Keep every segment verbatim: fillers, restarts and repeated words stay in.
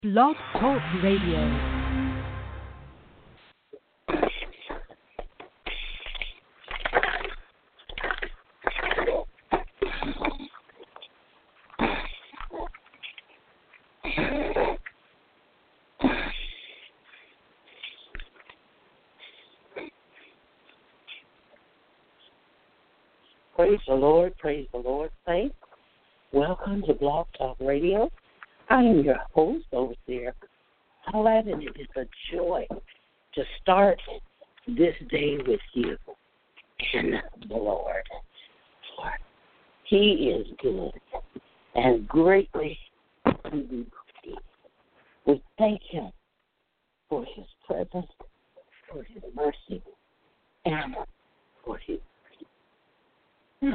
Blog Talk Radio. Praise the Lord, praise the Lord, saints. Welcome to Blog Talk Radio. I am your host, Overseer Paulette, and it is a joy to start this day with you in the Lord. For He is good and greatly to be praised. We thank Him for His presence, for His mercy, and for His grace.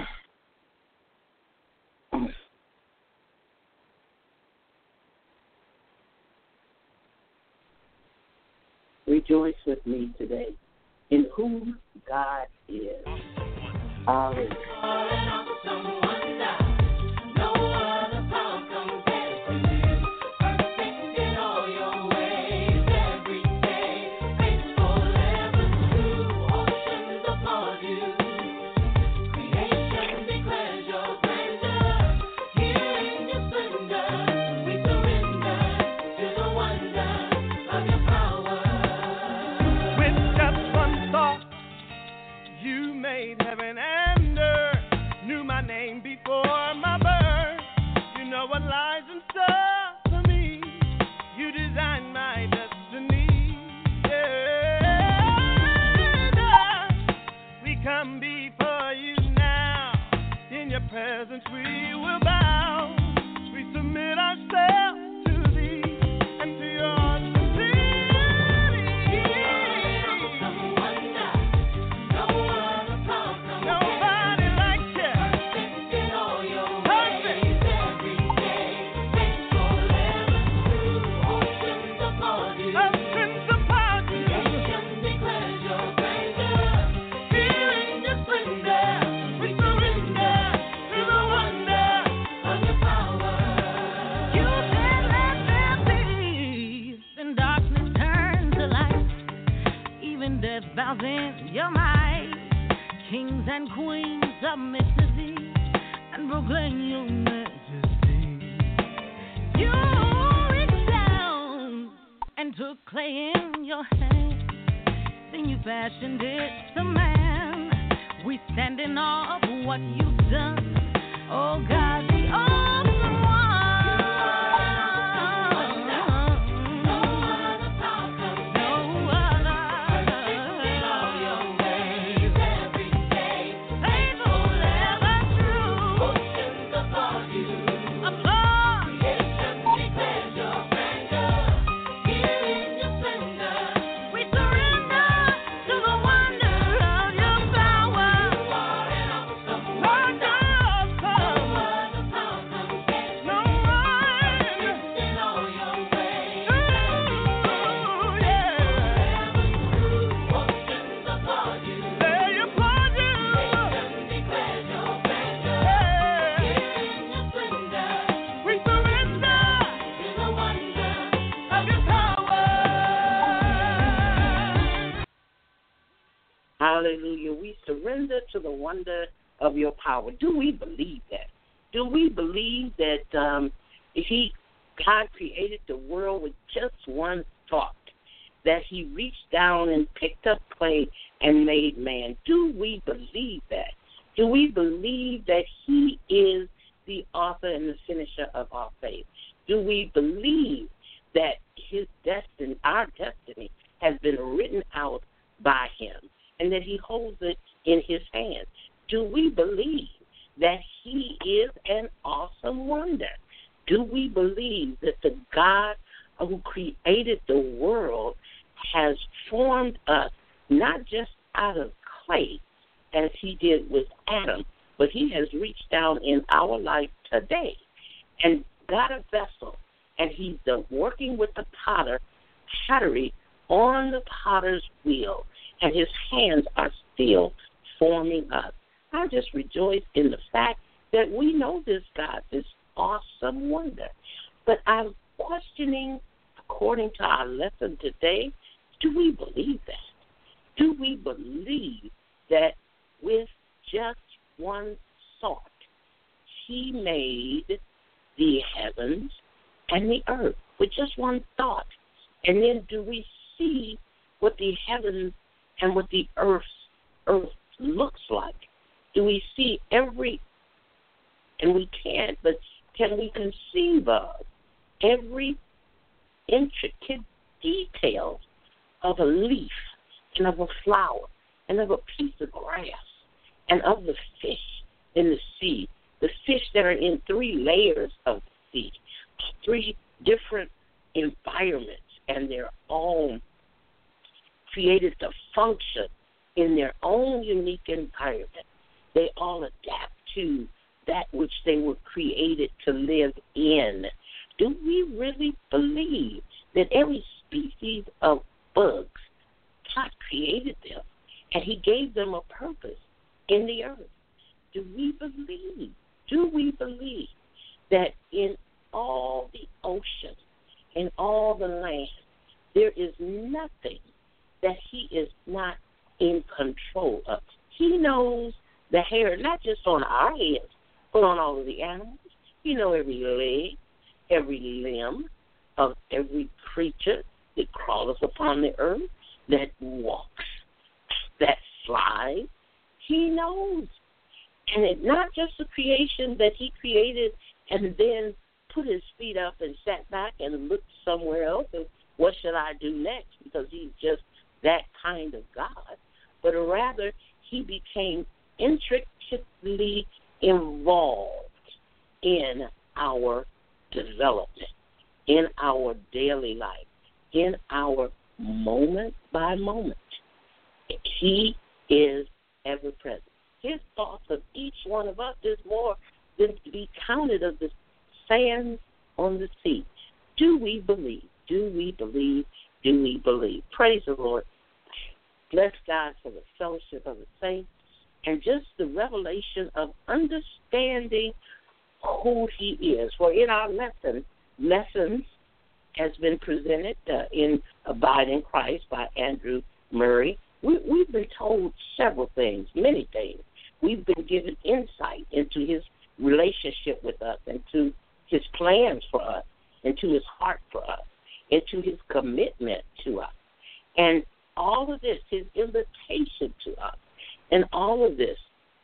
Rejoice with me today in whom God is. Hallelujah. Heaven and earth, knew my name before my birth. You know what lies in store for me. You designed my destiny. Yeah. We come before you now. In your presence we will bow. We submit ourselves to thee and to your bows in your might. Kings and queens submit to thee and proclaim your majesty. You reached down and took clay in your hand. Then you fashioned it to man. We stand in awe of what you've done. Oh God, the awesome one. Hallelujah. We surrender to the wonder of your power. Do we believe that? Do we believe that um, he, God created the world with just one thought, that he reached down and picked up clay and made man? Do we believe that? Do we believe that he is the author and the finisher of our faith? Do we believe that his destiny, our destiny, has been written out by him, and that he holds it in his hand? Do we believe that he is an awesome wonder? Do we believe that the God who created the world has formed us not just out of clay as he did with Adam, but he has reached down in our life today and got a vessel, and he's uh, working with the potter, pottery on the potter's wheel, and his hands are still forming us. I just rejoice in the fact that we know this God, this awesome wonder. But I'm questioning according to our lesson today, do we believe that? Do we believe that with just one thought, he made the heavens and the earth with just one thought? And then do we see what the heavens and what the earth, earth looks like? Do we see every, and we can't, but can we conceive of every intricate detail of a leaf and of a flower and of a piece of grass and of the fish in the sea, the fish that are in three layers of the sea, three different environments, and they're all created to function in their own unique environment. They all adapt to that which they were created to live in. Do we really believe that every species of bugs, God created them, and he gave them a purpose in the earth? Do we believe, do we believe that in all the oceans, in all the land, there is nothing that he is not in control of? He knows the hair, not just on our heads, but on all of the animals. He knows every leg, every limb of every creature that crawls upon the earth, that walks, that flies. He knows. And it's not just the creation that he created and then put his feet up and sat back and looked somewhere else and what should I do next, because he's just that kind of God. But rather, he became intricately involved in our development, in our daily life, in our moment by moment. He is ever present. His thoughts of each one of us is more than to be counted of the sands on the sea. Do we believe? Do we believe? Do we believe? Praise the Lord. Bless God for the fellowship of the saints and just the revelation of understanding who he is. For in our lesson, lessons has been presented uh, in Abide in Christ by Andrew Murray. We, we've been told several things, many things. We've been given insight into his relationship with us, into his plans for us, into his heart for us, into his commitment to us. And all of this, his invitation to us, and all of this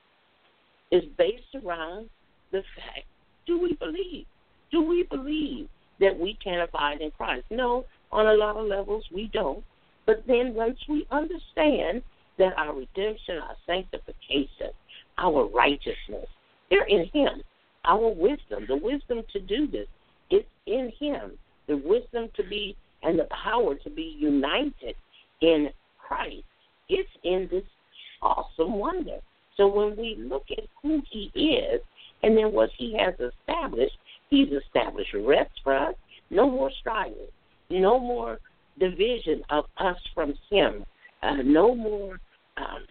is based around the fact, do we believe? Do we believe that we can abide in Christ? No, on a lot of levels we don't. But then once we understand that our redemption, our sanctification, our righteousness, they're in him. Our wisdom, the wisdom to do this, is in him. The wisdom to be and the power to be united in Christ, it's in this awesome wonder. So when we look at who he is and then what he has established, he's established rest for us, no more striving, no more division of us from him, uh, no more um,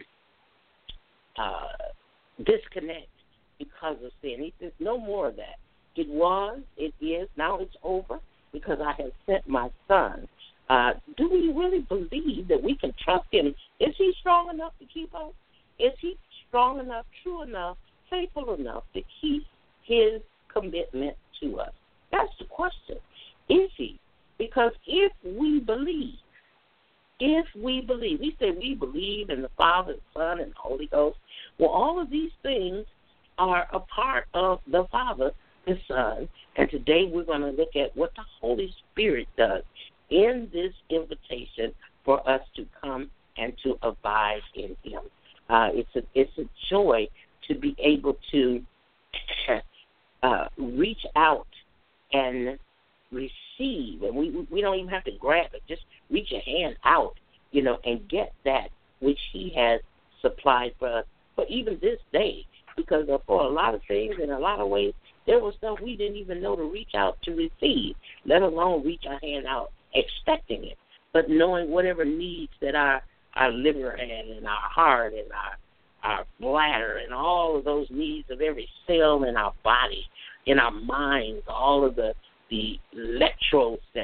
uh, disconnect because of sin. He says no more of that. It was, it is, now it's over because I have sent my son. Uh, do we really believe that we can trust him? Is he strong enough to keep us? Is he strong enough, true enough, faithful enough to keep his commitment to us? That's the question. Is he? Because if we believe, if we believe, we say we believe in the Father, the Son, and the Holy Ghost. Well, all of these things are a part of the Father, the Son, and today we're going to look at what the Holy Spirit does in this invitation for us to come and to abide in him. Uh, it's a it's a joy to be able to uh, reach out and receive, and we we don't even have to grab it. Just reach a hand out, you know, and get that which he has supplied for us for even this day. Because for a lot of things, in a lot of ways, there was stuff we didn't even know to reach out to receive, let alone reach our hand out expecting it. But knowing whatever needs that our our liver had and our heart and our our bladder and all of those needs of every cell in our body, in our minds, all of the the electrodes that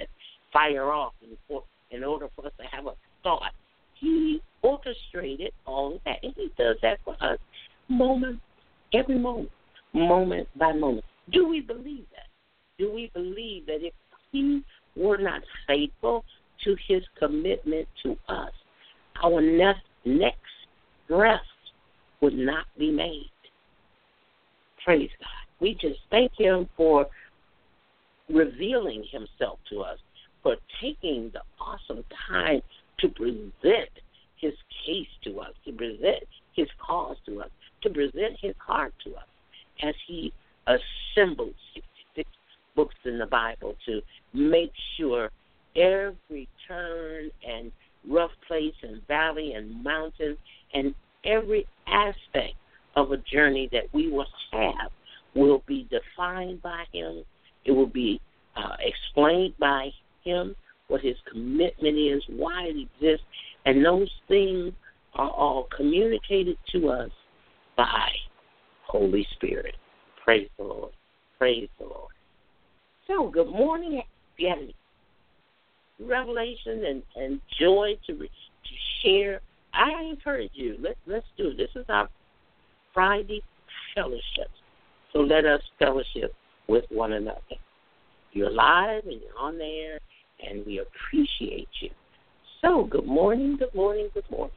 fire off in, for, in order for us to have a thought. He orchestrated all of that, and he does that for us moment, every moment, moment by moment. Do we believe that? Do we believe that if he were not faithful to his commitment to us, our next, next breath would not be made? Praise God. We just thank him for revealing himself to us, for taking the awesome time to present his case to us, to present his cause to us, to present his heart to us as he assembled sixty-six books in the Bible to make sure every turn and rough place and valley and mountain and every aspect of a journey that we will have will be defined by him. It will be uh, explained by him, what his commitment is, why it exists, and those things are all communicated to us by Holy Spirit. Praise the Lord. Praise the Lord. So, good morning. If you have any revelation and, and joy to, re, to share, I encourage you. Let, let's do it. This is our Friday fellowship. So let us fellowship with one another. You're live and you're on there, and we appreciate you. So, good morning, good morning, good morning.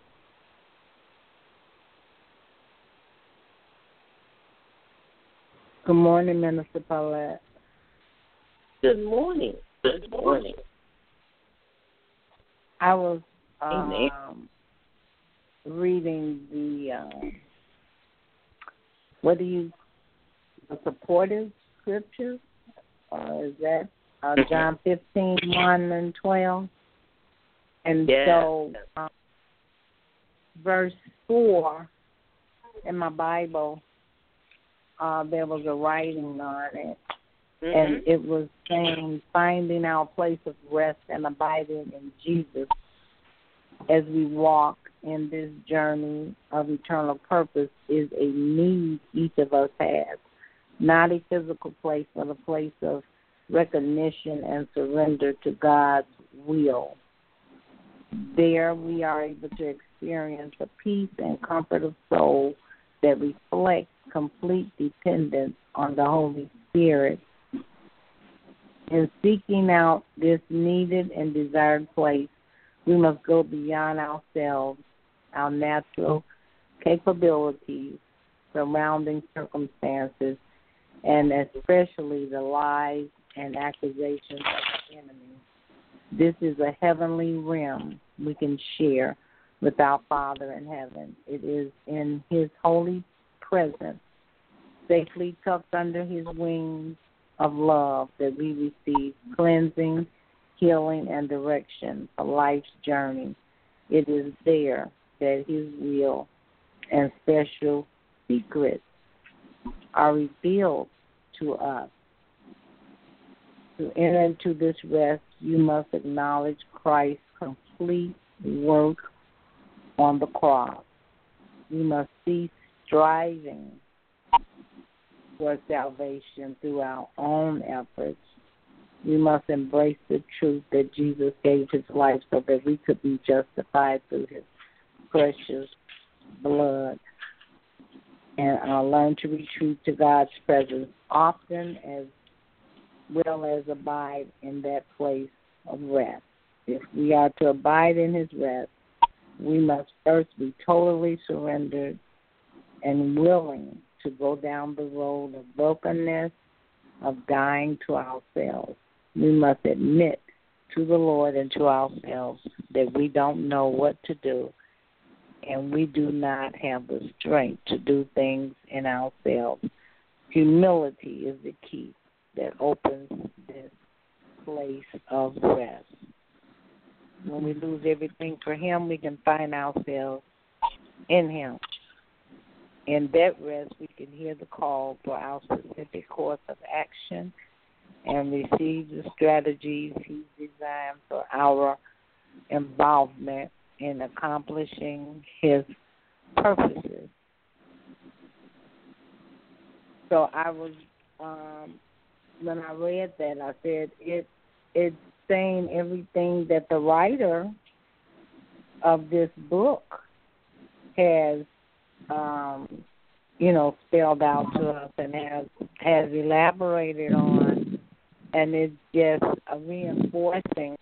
Good morning, Minister Paulette. Good morning. Good morning. I was um, reading the, um, what do you, the supportive scripture? Uh, is that uh, John fifteen, one and twelve? And yeah. so, um, verse four in my Bible, uh, there was a writing on it, mm-hmm. and it was saying, finding our place of rest and abiding in Jesus as we walk in this journey of eternal purpose is a need each of us has. Not a physical place, but a place of recognition and surrender to God's will. There we are able to experience a peace and comfort of soul that reflects complete dependence on the Holy Spirit. In seeking out this needed and desired place, we must go beyond ourselves, our natural capabilities, surrounding circumstances, and especially the lies and accusations of the enemy. This is a heavenly realm we can share with our Father in heaven. It is in his holy presence, safely tucked under his wings of love, that we receive cleansing, healing, and direction for life's journey. It is there that his will and special secrets are revealed to us. To enter into this rest, you must acknowledge Christ's complete work on the cross. You must cease striving for salvation through our own efforts. We must embrace the truth that Jesus gave his life so that we could be justified through his precious blood. And uh, learn to retreat to God's presence often, as well as abide in that place of rest. If we are to abide in his rest, we must first be totally surrendered and willing to go down the road of brokenness, of dying to ourselves. We must admit to the Lord and to ourselves that we don't know what to do, and we do not have the strength to do things in ourselves. Humility is the key that opens this place of rest. When we lose everything for him, we can find ourselves in him. In that rest, we can hear the call for our specific course of action and receive the strategies he's designed for our involvement in accomplishing his purposes. So I was, um, when I read that, I said it it saying everything that the writer of this book has, um, you know, spelled out to us and has has elaborated on, and it's just uh, reinforcing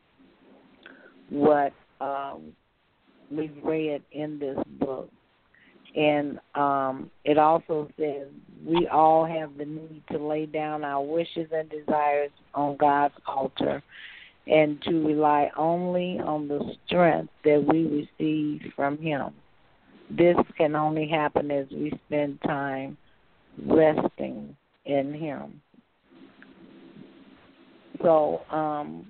what um, we've read in this book. And um, it also says we all have the need to lay down our wishes and desires on God's altar and to rely only on the strength that we receive from Him. This can only happen as we spend time resting in Him. So um,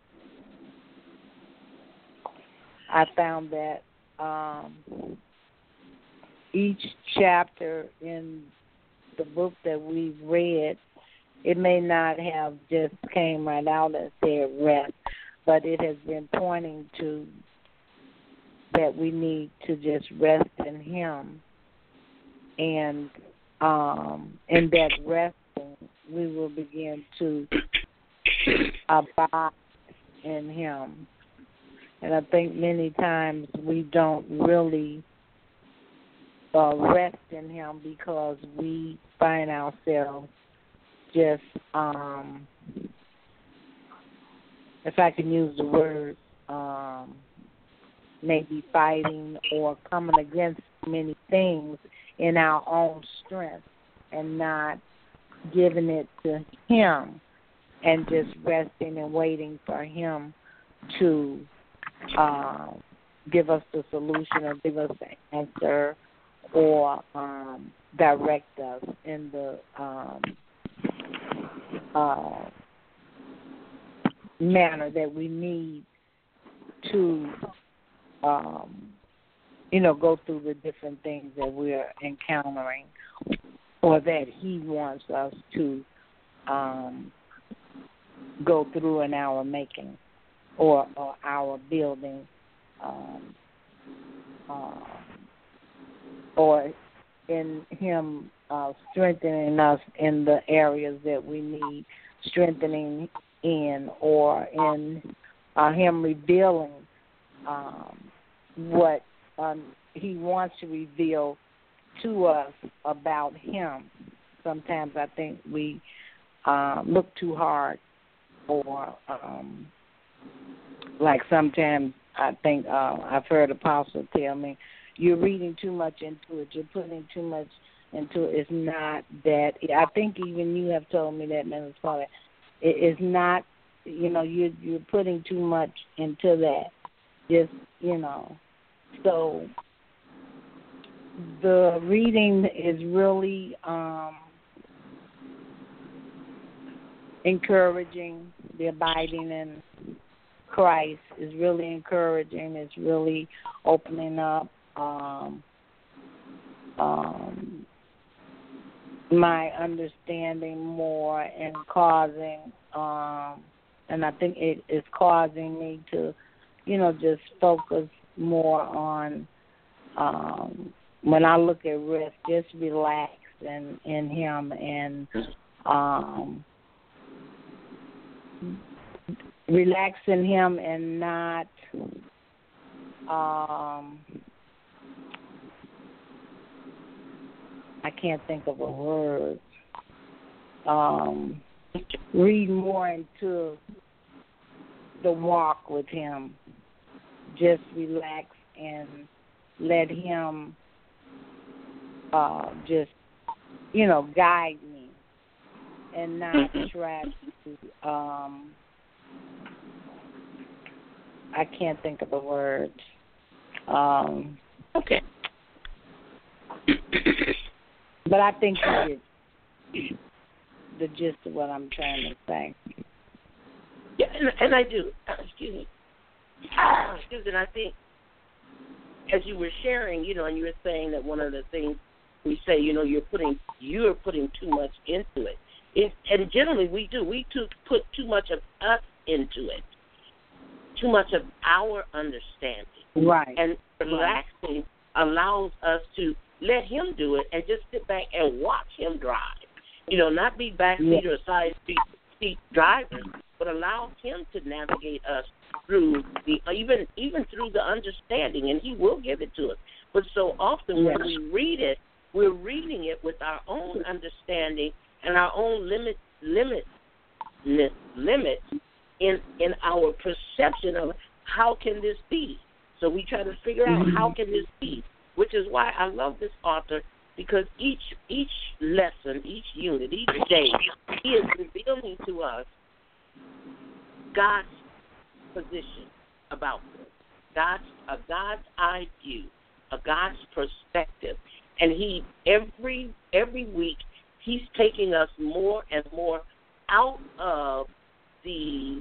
I found that um, each chapter in the book that we've read, it may not have just came right out and said rest, but it has been pointing to that we need to just rest in Him. And um, in that resting, we will begin to abide in Him. And I think many times we don't really uh, rest in Him because we find ourselves just, um, if I can use the word, um, maybe fighting or coming against many things in our own strength and not giving it to Him and just resting and waiting for Him to uh, give us the solution or give us the answer or um, direct us in the um, uh, manner that we need to, um, you know, go through the different things that we're encountering or that He wants us to um, go through in our making or, or our building um, uh, or in Him uh, strengthening us in the areas that we need strengthening in, or in uh, Him revealing um, what um, He wants to reveal to us about Him. Sometimes I think we uh, look too hard, or um, like sometimes I think uh, I've heard Apostle tell me, you're reading too much into it, you're putting too much into it. It's not that. I think even you have told me that, Missus Paula. It is not, you know, you're, you're putting too much into that. Just, you know. So the reading is really um, encouraging. The abiding in Christ is really encouraging. It's really opening up um, um, my understanding more and causing, um, and I think it is causing me to, you know, just focus more on, um, when I look at rest, just relax in, in Him and um, relax in Him and not um, I can't think of a word. Um, read more into the walk with Him. Just relax and let Him uh, just, you know, guide me and not try to, um, I can't think of the word. Um, okay. But I think you get the gist of what I'm trying to say. Yeah, and, and I do. Excuse me. Excuse me. And I think as you were sharing, you know, and you were saying that one of the things we say, you know, you're putting you're putting too much into it. it and generally we do. We too, put too much of us into it, too much of our understanding. Right. And relaxing allows us to let Him do it and just sit back and watch Him drive. You know, not be backseat yeah. or side seat, seat drivers, but allow him to navigate us through the even even through the understanding, and he will give it to us. But so often when we read it, we're reading it with our own understanding and our own limit limit limits in in our perception of how can this be. So we try to figure out how can this be, which is why I love this author, because each each lesson, each unit, each day, he is revealing to us God's position about this, God's a God's eye view, a God's perspective, and he every every week he's taking us more and more out of the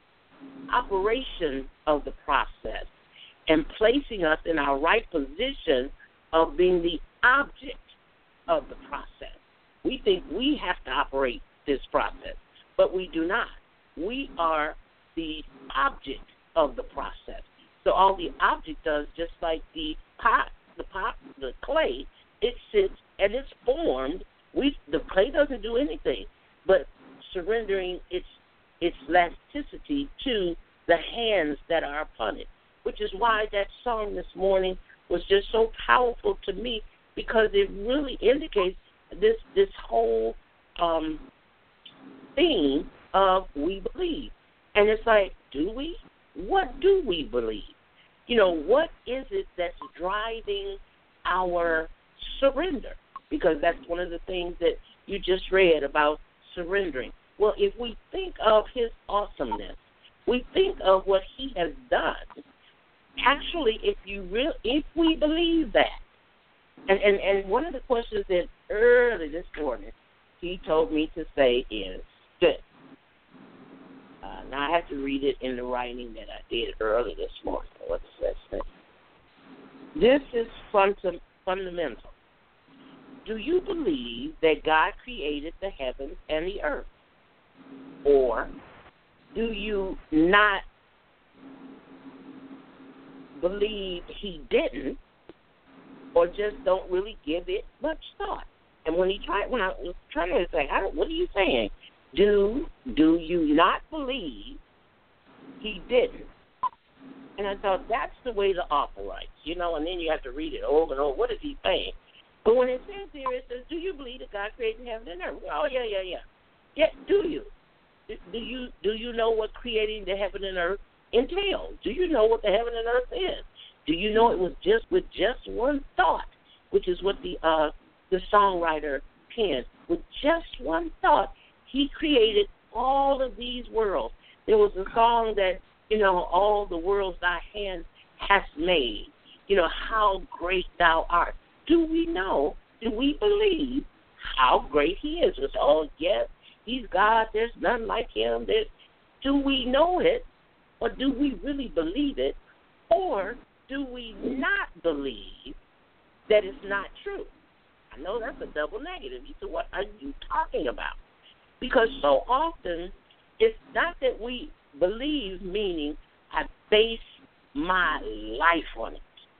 operation of the process and placing us in our right position of being the object of the process. We think we have to operate this process, but we do not. We are the object of the process. So all the object does, just like the pot, the pot, the clay, it sits and it's formed. We the clay doesn't do anything but surrendering its its elasticity to the hands that are upon it, which is why that song this morning was just so powerful to me, because it really indicates this this whole um, theme of we believe. And it's like, do we? What do we believe? You know, what is it that's driving our surrender? Because that's one of the things that you just read about surrendering. Well, if we think of his awesomeness, we think of what he has done. Actually, if you real, if we believe that, and, and, and one of the questions that early this morning he told me to say is this. Uh, now I have to read it in the writing that I did early this morning. What's that say? This is funda- fundamental. Do you believe that God created the heavens and the earth? Or do you not believe he didn't, or just don't really give it much thought? And when he tried, when I was trying to say, I don't, what are you saying? Do do you not believe he didn't? And I thought that's the way the author writes, you know. And then you have to read it over and over. What is he saying? But when it says here, it says, "Do you believe that God created heaven and earth?" Oh yeah, yeah, yeah. Yeah, do you? Do you do you know what creating the heaven and earth entails? Do you know what the heaven and earth is? Do you know it was just with just one thought, which is what the uh, the songwriter penned. With just one thought, he created all of these worlds. There was a song that, you know, all the worlds thy hand hast made. You know, how great thou art. Do we know, do we believe how great he is? It's, oh, yes, he's God. There's none like him. There's, do we know it, or do we really believe it, or do we not believe that it's not true? I know that's a double negative. You said, what are you talking about? Because so often it's not that we believe, meaning I base my life on it.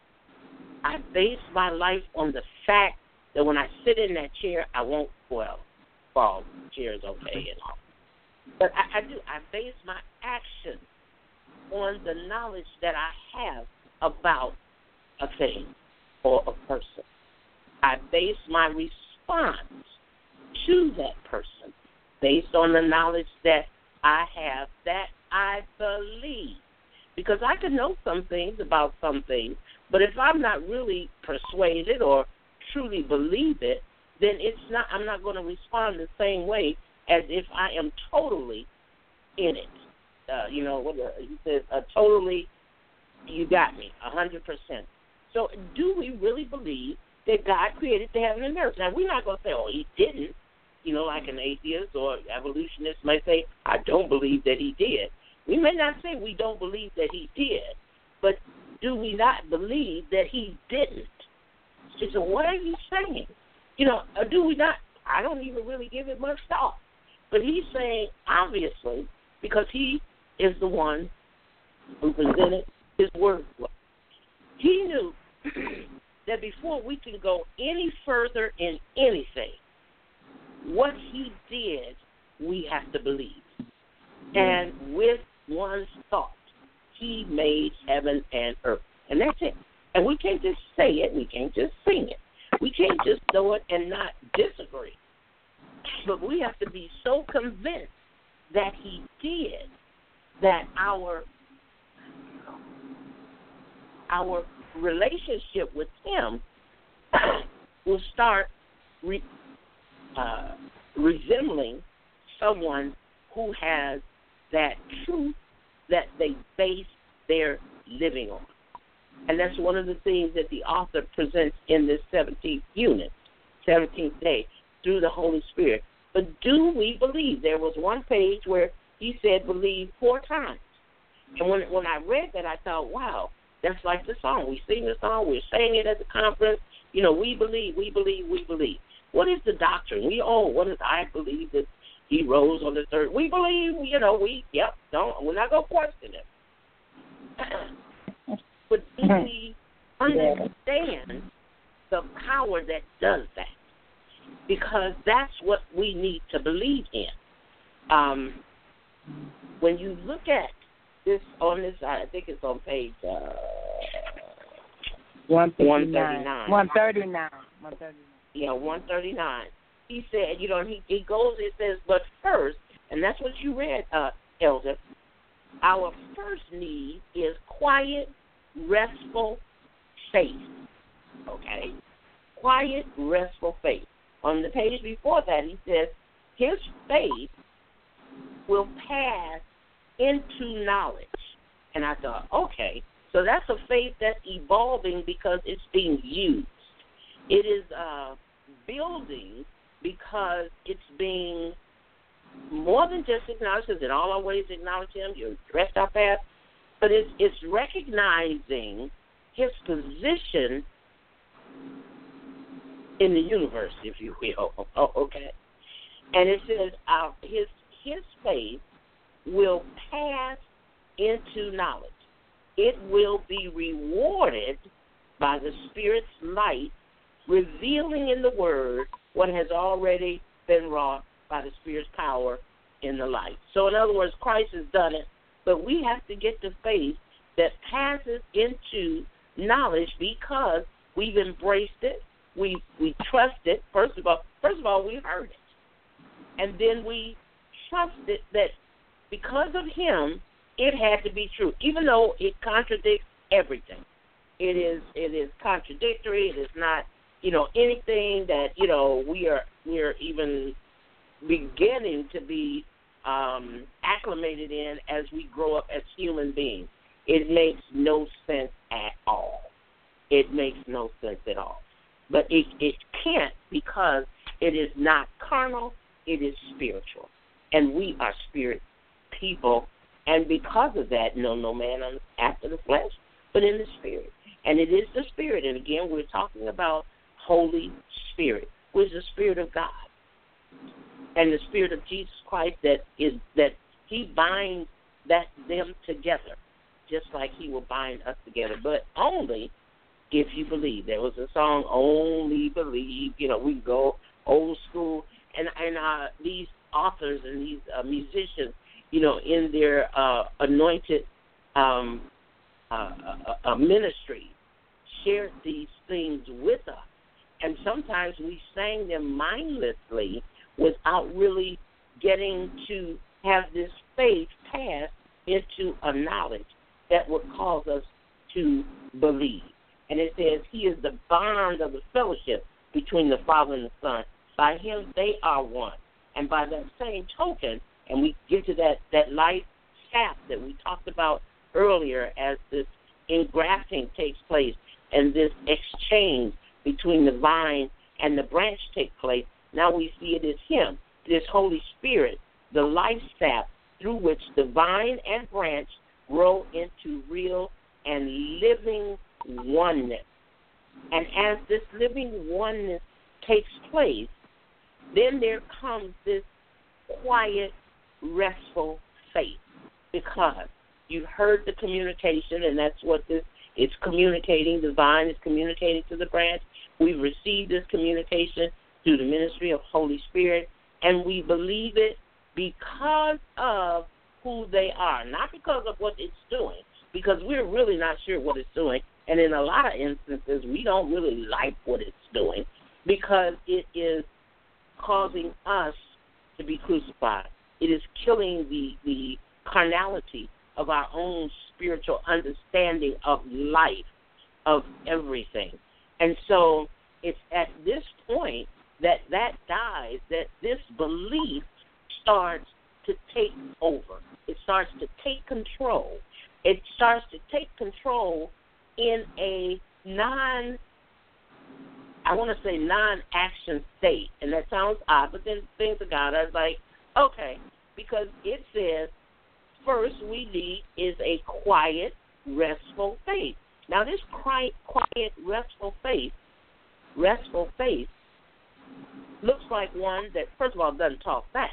I base my life on the fact that when I sit in that chair, I won't, well, fall. The chair is okay and all. But I, I do. I base my action on the knowledge that I have about a thing or a person. I base my response to that person based on the knowledge that I have, that I believe. Because I can know some things about some things, but if I'm not really persuaded or truly believe it, then it's not. I'm not going to respond the same way as if I am totally in it. Uh, you know, what uh, he says, uh, totally, you got me, a hundred percent. So do we really believe that God created the heaven and earth? Now, we're not going to say, oh, he didn't. You know, like an atheist or evolutionist might say, I don't believe that he did. We may not say we don't believe that he did, but do we not believe that he didn't? So what are you saying? You know, or do we not? I don't even really give it much thought. But he's saying, obviously, because he is the one who presented his word. He knew that before we can go any further in anything, what he did, we have to believe. And with one thought, he made heaven and earth. And that's it. And we can't just say it. We can't just sing it. We can't just know it and not disagree. But we have to be so convinced that he did that our our relationship with him will start re, uh, resembling someone who has that truth that they base their living on. And that's one of the things that the author presents in this seventeenth unit, seventeenth day, through the Holy Spirit. But do we believe? There was one page where he said believe four times. And when when I read that, I thought, wow, that's like the song. We sing the song, we're saying it at the conference. You know, we believe, we believe, we believe. What is the doctrine? We, oh, what is I believe that he rose on the third? We believe, you know, we, yep, don't, we're not going to question it. But do we understand the power that does that? Because that's what we need to believe in. Um, when you look at this on this side, I think it's on page uh, one thirty-nine. one thirty-nine. one thirty-nine. Yeah, one thirty-nine. He said, you know, he, he goes, it says, but first, and that's what you read, uh, Elder, our first need is quiet, restful faith. Okay? Quiet, restful faith. On the page before that, he says, his faith will pass into knowledge. And I thought, okay, so that's a faith that's evolving because it's being used. It is uh, building because it's being more than just acknowledged, because in all our ways acknowledge him, you addressed our path, but it's, it's recognizing his position in the universe, if you will. Oh, okay. And it says uh, his his faith will pass into knowledge. It will be rewarded by the Spirit's light, revealing in the Word what has already been wrought by the Spirit's power in the light. So in other words, Christ has done it, but we have to get the faith that passes into knowledge because we've embraced it. We we trust it. First of all, first of all, we heard it, and then we trusted that because of him, it had to be true, even though it contradicts everything. It is it is contradictory. It is not, you know, anything that, you know, we are we are even beginning to be um, acclimated in as we grow up as human beings. It makes no sense at all. It makes no sense at all. But it, it can't, because it is not carnal, it is spiritual. And we are spirit people. And because of that, no, no man after the flesh, but in the spirit. And it is the Spirit. And again, we're talking about Holy Spirit, which is the Spirit of God. And the Spirit of Jesus Christ that is that he binds that them together, just like he will bind us together. But only if you believe. There was a song, Only Believe. You know, we go old school. And, and uh, these authors and these uh, musicians, you know, in their uh, anointed um, uh, uh, uh, ministry, shared these things with us. And sometimes we sang them mindlessly without really getting to have this faith pass into a knowledge that would cause us to believe. And it says he is the bond of the fellowship between the Father and the Son. By him they are one. And by that same token, and we get to that, that life sap that we talked about earlier as this engrafting takes place and this exchange between the vine and the branch take place, now we see it as him, this Holy Spirit, the life sap through which the vine and branch grow into real and living oneness. And as this living oneness takes place, then there comes this quiet, restful faith, because you heard the communication, and that's what this it's communicating. The vine is communicating to the branch. We've received this communication through the ministry of Holy Spirit, and we believe it because of who they are, not because of what it's doing, because we're really not sure what it's doing. And in a lot of instances, we don't really like what it's doing because it is causing us to be crucified. It is killing the, the carnality of our own spiritual understanding of life, of everything. And so it's at this point that that dies, that this belief starts to take over. It starts to take control. It starts to take control in a non, I want to say non-action state. And that sounds odd, but then things of God, I was like, okay, because it says, first we need is a quiet, restful faith. Now this quiet, quiet, restful faith, restful faith looks like one that, first of all, doesn't talk back.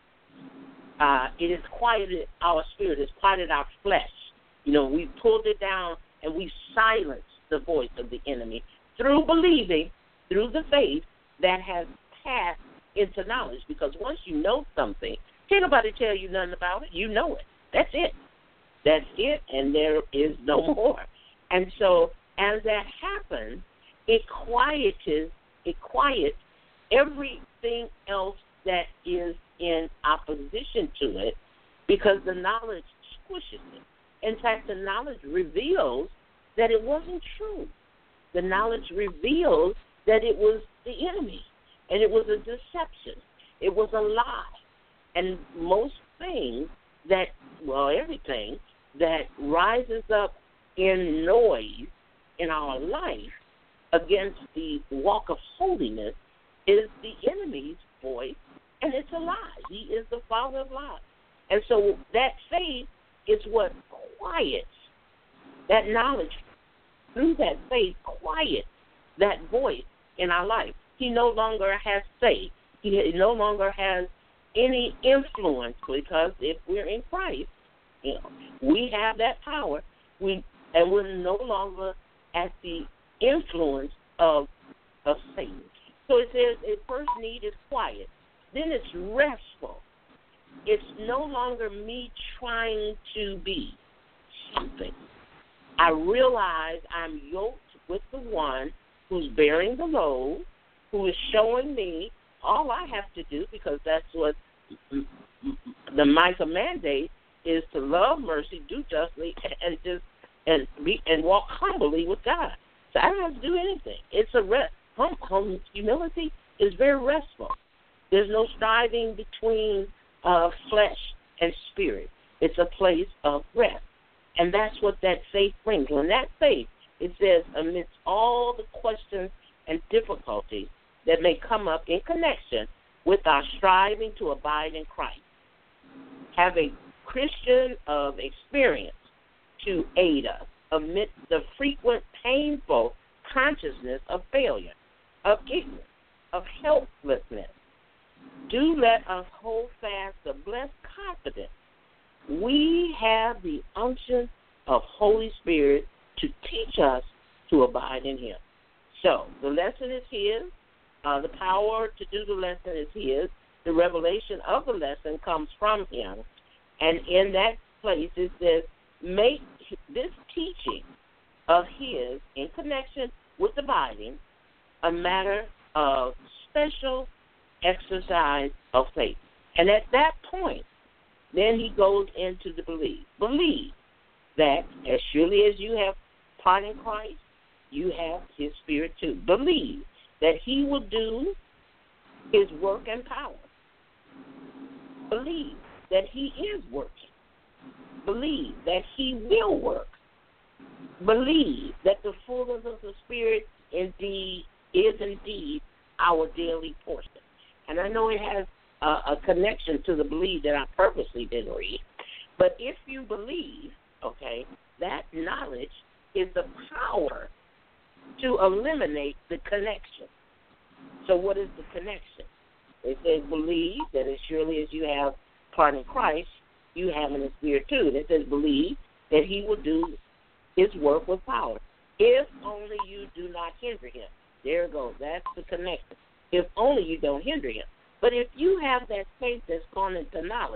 Uh, it has quieted our spirit. It's quieted our flesh. You know, we pulled it down and we silenced the voice of the enemy through believing, through the faith that has passed into knowledge. Because once you know something, can't nobody tell you nothing about it. You know it. That's it. That's it, and there is no more. And so as that happens, it quietes, it quiets everything else that is in opposition to it, because the knowledge squishes it. In fact, the knowledge reveals that it wasn't true. The knowledge reveals that it was the enemy, and it was a deception. It was a lie. And most things that, well, everything that rises up in noise in our life against the walk of holiness is the enemy's voice, and it's a lie. He is the father of lies. And so that faith is what quiets that knowledge. Through that faith, quiets that voice in our life. He no longer has say. He no longer has any influence, because if we're in Christ, you know, we have that power. We and we're no longer at the influence of of Satan. So it says it first need is quiet. Then it's restful. It's no longer me trying to be something. I realize I'm yoked with the one who's bearing the load, who is showing me all I have to do, because that's what the Micah mandate is, to love mercy, do justly, and just and be and walk humbly with God. So I don't have to do anything. It's a rest. Hum, hum, humility is very restful. There's no striving between uh, flesh and spirit. It's a place of rest. And that's what that faith brings. When that faith, it says, amidst all the questions and difficulties that may come up in connection with our striving to abide in Christ, have a Christian of experience to aid us amidst the frequent painful consciousness of failure, of ignorance, of helplessness. Do let us hold fast the blessed confidence. We have the unction of Holy Spirit to teach us to abide in Him. So the lesson is His. Uh, the power to do the lesson is His. The revelation of the lesson comes from Him. And in that place it says, make this teaching of His in connection with abiding a matter of special exercise of faith. And at that point, then he goes into the belief. Believe that as surely as you have part in Christ, you have His Spirit too. Believe that He will do His work and power. Believe that He is working. Believe that He will work. Believe that the fullness of the Spirit indeed is indeed our daily portion. And I know it has a, a connection to the belief that I purposely didn't read. But if you believe, okay, that knowledge is the power to eliminate the connection. So what is the connection? It says believe that as surely as you have part in Christ, you have in the Spirit too. And it says believe that He will do His work with power, if only you do not hinder Him. There it goes. That's the connection. If only you don't hinder Him. But if you have that faith that's gone into knowledge,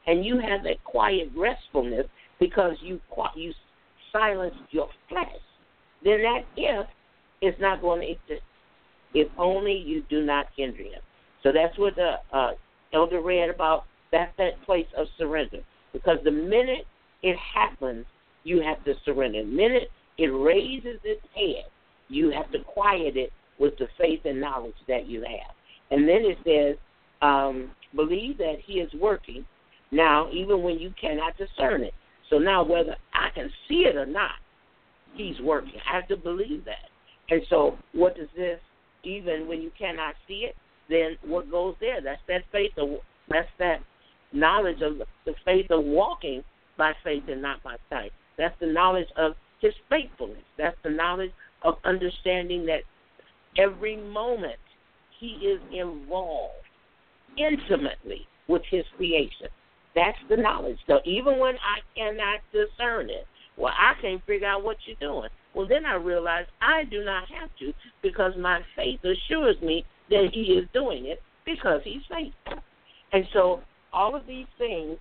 and you have that quiet restfulness because you you silenced your flesh, then that if is not going to exist. If only you do not hinder him. So that's what the uh, elder read about. That's that place of surrender. Because the minute it happens, you have to surrender. The minute it raises its head, you have to quiet it with the faith and knowledge that you have. And then it says, um, believe that he is working now, even when you cannot discern it. So now whether I can see it or not, he's working. I have to believe that. And so what does this, even when you cannot see it, then what goes there? That's that faith of, that's that knowledge of the faith of walking by faith and not by sight. That's the knowledge of his faithfulness. That's the knowledge of understanding that every moment he is involved intimately with his creation. That's the knowledge. So even when I cannot discern it, well, I can't figure out what you're doing. Well, then I realize I do not have to, because my faith assures me that he is doing it because he's faithful. And so all of these things,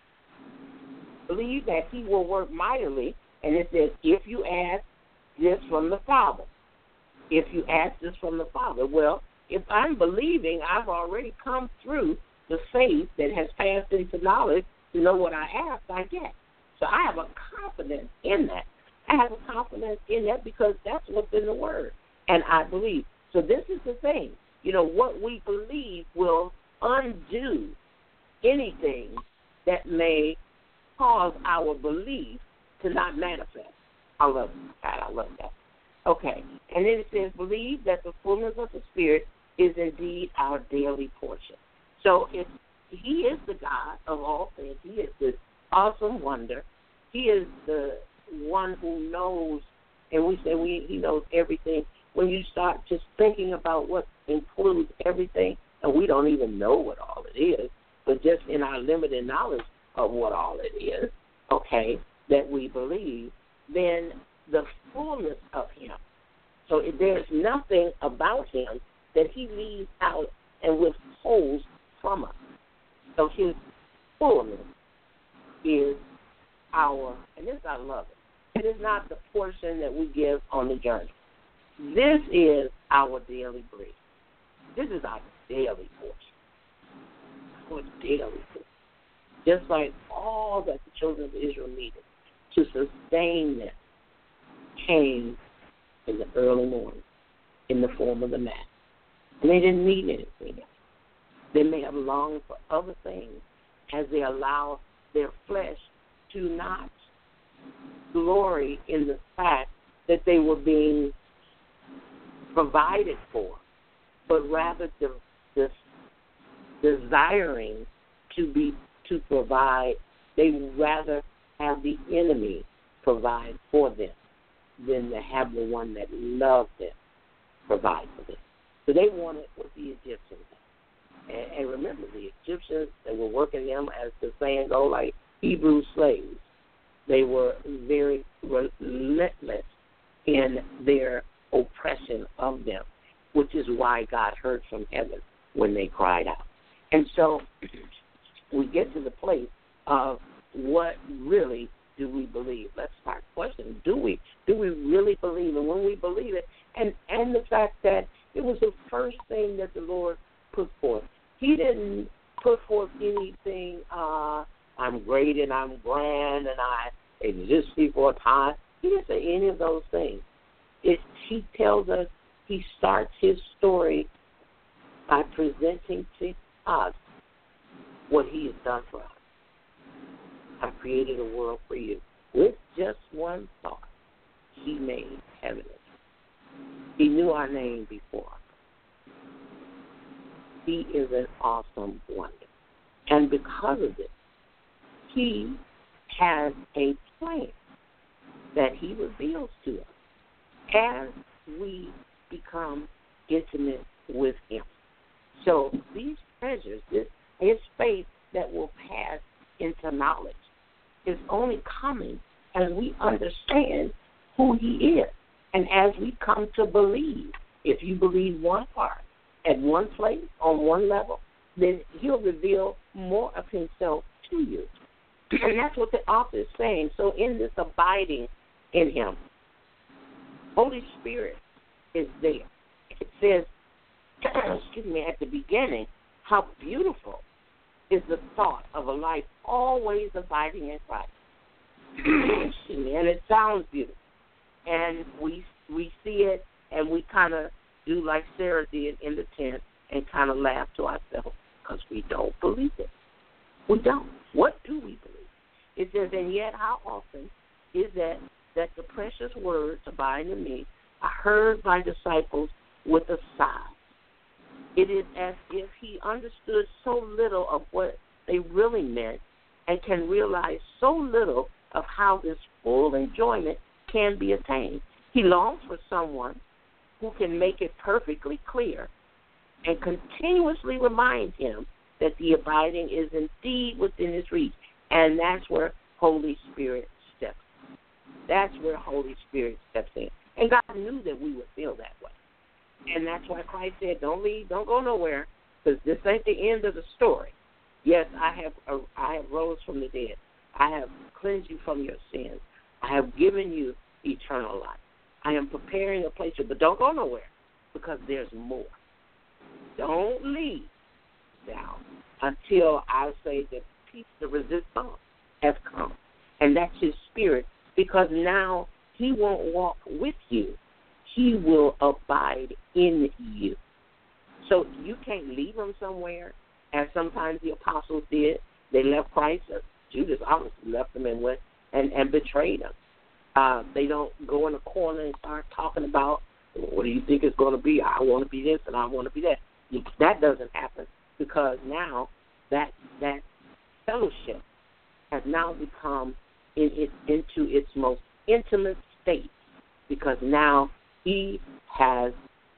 believe that he will work mightily, and it says, if you ask this from the Father. If you ask this from the Father. Well, if I'm believing, I've already come through the faith that has passed into knowledge to know what I ask, I get. So I have a confidence in that. I have a confidence in that because that's what's in the Word, and I believe. So this is the thing. You know, what we believe will undo anything that may cause our belief to not manifest. I love that. I love that. Okay. And then it says, believe that the fullness of the Spirit is indeed our daily portion. So if he is the God of all things, he is this awesome wonder. He is the one who knows, and we say we, he knows everything. When you start just thinking about what includes everything, and we don't even know what all it is, but just in our limited knowledge of what all it is, okay, that we believe, then the fullness of him. So if there's nothing about him that he leaves out and withholds from us. So his fullness is our, and this I love it, it is not the portion that we give on the journey. This is our daily bread. This is our daily portion. Our daily portion. Just like all that the children of Israel needed to sustain them came in the early morning in the form of the manna. And they didn't need anything else. They may have longed for other things as they allow their flesh to not glory in the fact that they were being provided for, but rather de- de- desiring to be to provide. They would rather have the enemy provide for them than to have the one that loved them provide for them. So they wanted what the Egyptians had. And, and remember, the Egyptians, they were working them, as the saying goes, like Hebrew slaves. They were very relentless in their oppression of them, which is why God heard from heaven when they cried out. And so we get to the place of what really do we believe? Let's start questioning. Do we? Do we really believe? And when we believe it, and, and the fact that it was the first thing that the Lord put forth. He didn't put forth anything, uh, I'm great and I'm grand and I exist before time. He didn't say any of those things. It, he tells us, he starts his story by presenting to us what he has done for us. I've created a world for you. With just one thought, he made heaven and earth. He knew our name before. He is an awesome wonder. And because of this, he has a plan that he reveals to us as we become intimate with him. So these treasures, this his faith that will pass into knowledge, is only coming as we understand who he is. And as we come to believe, if you believe one part at one place, on one level, then he'll reveal more of himself to you. And that's what the author is saying. So in this abiding in him, Holy Spirit is there. It says, excuse me, at the beginning, how beautiful is the thought of a life always abiding in Christ. Excuse me, and it sounds beautiful. And we we see it, and we kind of do like Sarah did in the tent and kind of laugh to ourselves because we don't believe it. We don't. What do we believe? It says, and yet how often is that that the precious words abiding in me are heard by disciples with a sigh. It is as if he understood so little of what they really meant and can realize so little of how this full enjoyment can be attained. He longs for someone who can make it perfectly clear and continuously remind him that the abiding is indeed within his reach. And that's where Holy Spirit steps in. That's where Holy Spirit steps in. And God knew that we would feel that way. And that's why Christ said, don't leave, don't go nowhere, because this ain't the end of the story. Yes, I have uh, I have rose from the dead. I have cleansed you from your sins. I have given you eternal life. I am preparing a place for you, but don't go nowhere, because there's more. Don't leave now until I say the peace, the resistance has come. And that's his spirit, because now he won't walk with you. He will abide in you. So you can't leave him somewhere, as sometimes the apostles did. They left Christ. Judas obviously left him and went and, and betrayed him. Uh, they don't go in a corner and start talking about, what do you think it's going to be? I want to be this and I want to be that. That doesn't happen, because now that that fellowship has now become in it, into its most intimate state, because now he has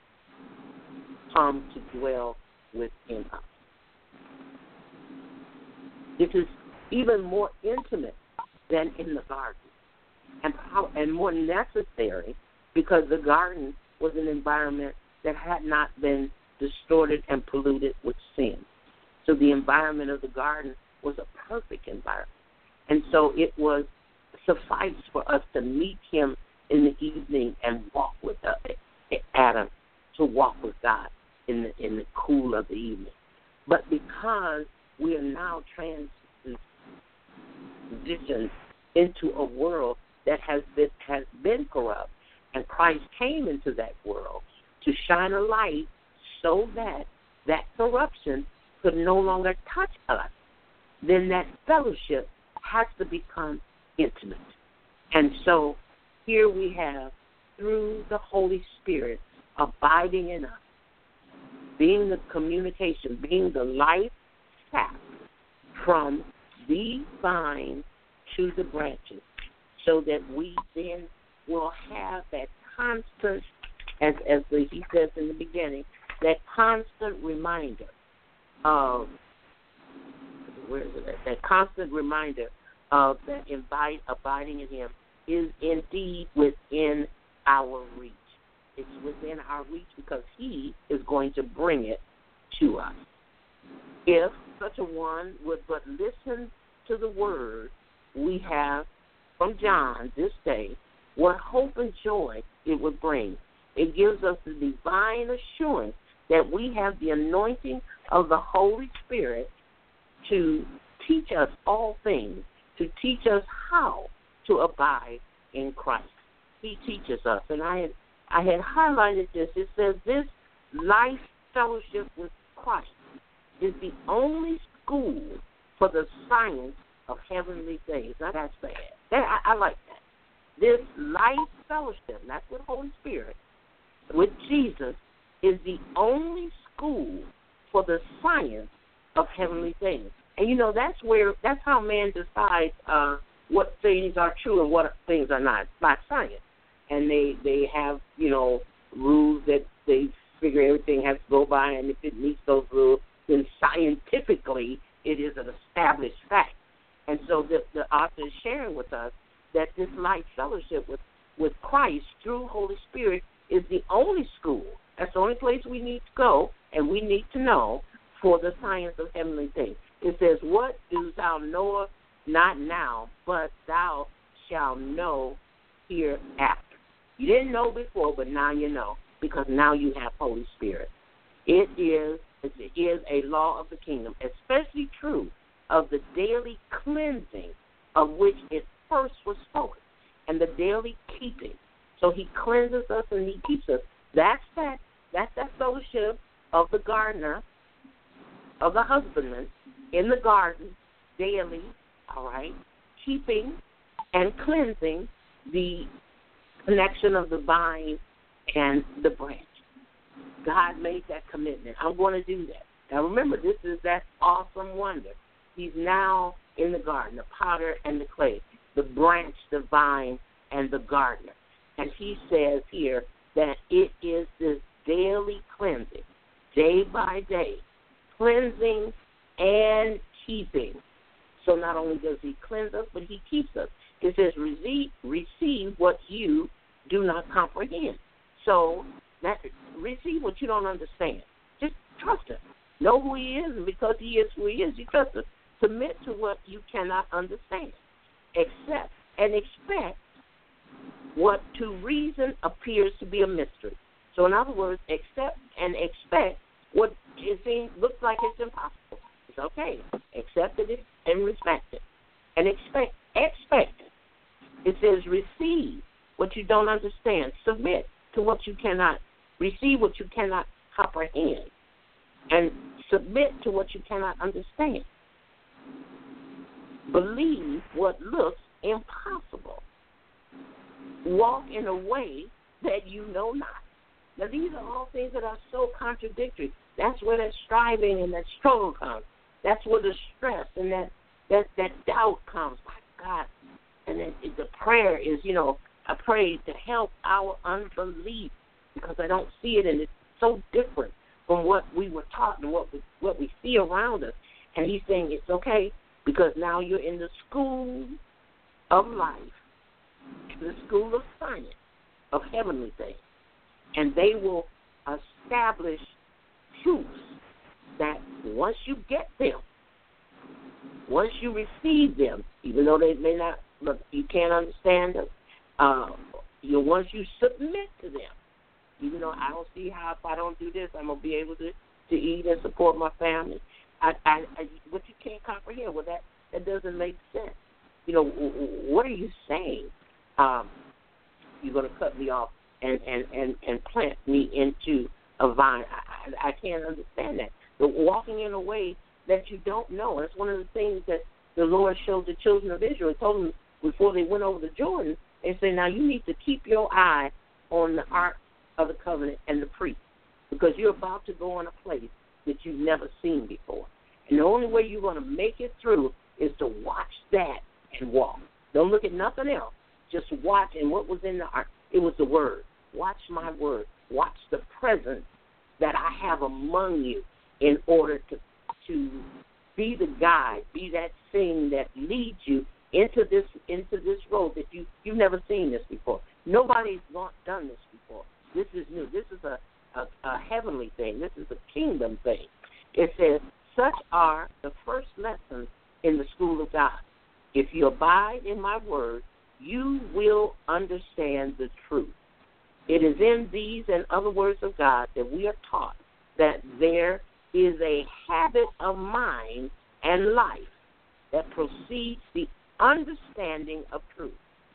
come to dwell within us. This is even more intimate than in the garden, and how, and more necessary, because the garden was an environment that had not been distorted and polluted with sin. So the environment of the garden was a perfect environment. And so it was suffice for us to meet him in the evening and walk with uh, Adam, to walk with God in the, in the cool of the evening. But because we are now transitioned into a world that has been, has been corrupt, and Christ came into that world to shine a light so that that corruption could no longer touch us, then that fellowship has to become intimate. And so here we have, through the Holy Spirit abiding in us, being the communication, being the life sap from the vine to the branches, so that we then will have that constant, as as the, he says in the beginning, that constant reminder of, where is it? That constant reminder of that invite, abiding in him is indeed within our reach. It's within our reach because he is going to bring it to us. If such a one would but listen to the word we have from John this day, what hope and joy it would bring. It gives us the divine assurance that we have the anointing of the Holy Spirit to teach us all things, to teach us how to abide in Christ. He teaches us. And I had, I had highlighted this. It says this life fellowship with Christ is the only school for the science of heavenly things. Now, that's bad. That, I, I like that. This life fellowship, that's with Holy Spirit, with Jesus, is the only school for the science of heavenly things. And, you know, that's where, that's how man decides uh, what things are true and what things are not, by science. And they, they have, you know, rules that they figure everything has to go by, and if it meets those rules, then scientifically it is an established fact. And so the, the author is sharing with us that this life fellowship with, with Christ through Holy Spirit is the only school. That's the only place we need to go, and we need to know for the science of heavenly things. It says, what do thou knowest not now, but thou shalt know hereafter. You didn't know before, but now you know, because now you have Holy Spirit. It is, it is a law of the kingdom, especially true of the daily cleansing of which it first was spoken, and the daily keeping. So he cleanses us and he keeps us. That's that, that's that fellowship of the gardener, of the husbandman, in the garden, daily, all right, keeping and cleansing the connection of the vine and the branch. God made that commitment. I'm going to do that. Now remember, this is that awesome wonder. He's now in the garden, the potter and the clay, the branch, the vine, and the gardener. And he says here that it is this daily cleansing, day by day, cleansing and keeping. So not only does he cleanse us, but he keeps us. It says, receive, receive what you do not comprehend. So that, receive what you don't understand. Just trust him. Know who he is, and because he is who he is, you trust him. Submit to what you cannot understand. Accept and expect what to reason appears to be a mystery. So in other words, accept and expect what it seems, looks like it's impossible. It's okay. Accept it and respect it. And expect, expect it. It says receive what you don't understand. Submit to what you cannot, receive what you cannot comprehend. And submit to what you cannot understand. Believe what looks impossible. Walk in a way that you know not. Now, these are all things that are so contradictory. That's where that striving and that struggle comes. That's where the stress and that, that, that doubt comes. My God. And then the prayer is, you know, I pray to help our unbelief because I don't see it, and it's so different from what we were taught and what we, what we see around us. And he's saying it's okay because now you're in the school of life, the school of science, of heavenly things. And they will establish truths that once you get them, once you receive them, even though they may not, look, you can't understand them, uh, you know, once you submit to them, even though I don't see how if I don't do this, I'm going to be able to, to eat and support my family. I, I, I, but you can't comprehend. Well, that, that doesn't make sense. You know, what are you saying? Um, you're going to cut me off and, and, and, and plant me into a vine. I, I can't understand that. But walking in a way that you don't know. That's one of the things that the Lord showed the children of Israel. He told them before they went over the Jordan, they said, now you need to keep your eye on the Ark of the Covenant and the priest because you're about to go in a place that you've never seen before. And the only way you're going to make it through is to watch that and walk. Don't look at nothing else. Just watch. And what was in the Ark? It was the Word. Watch my Word. Watch the presence that I have among you in order to to be the guide, be that thing that leads you into this into this road that you, you've never seen this before. Nobody's not done this before. This is new. This is a, a, a heavenly thing. This is a kingdom thing. It says, such are the first lessons in the school of God. If you abide in my word, you will understand the truth. It is in these and other words of God that we are taught that there is a habit of mind and life that precedes the understanding of truth.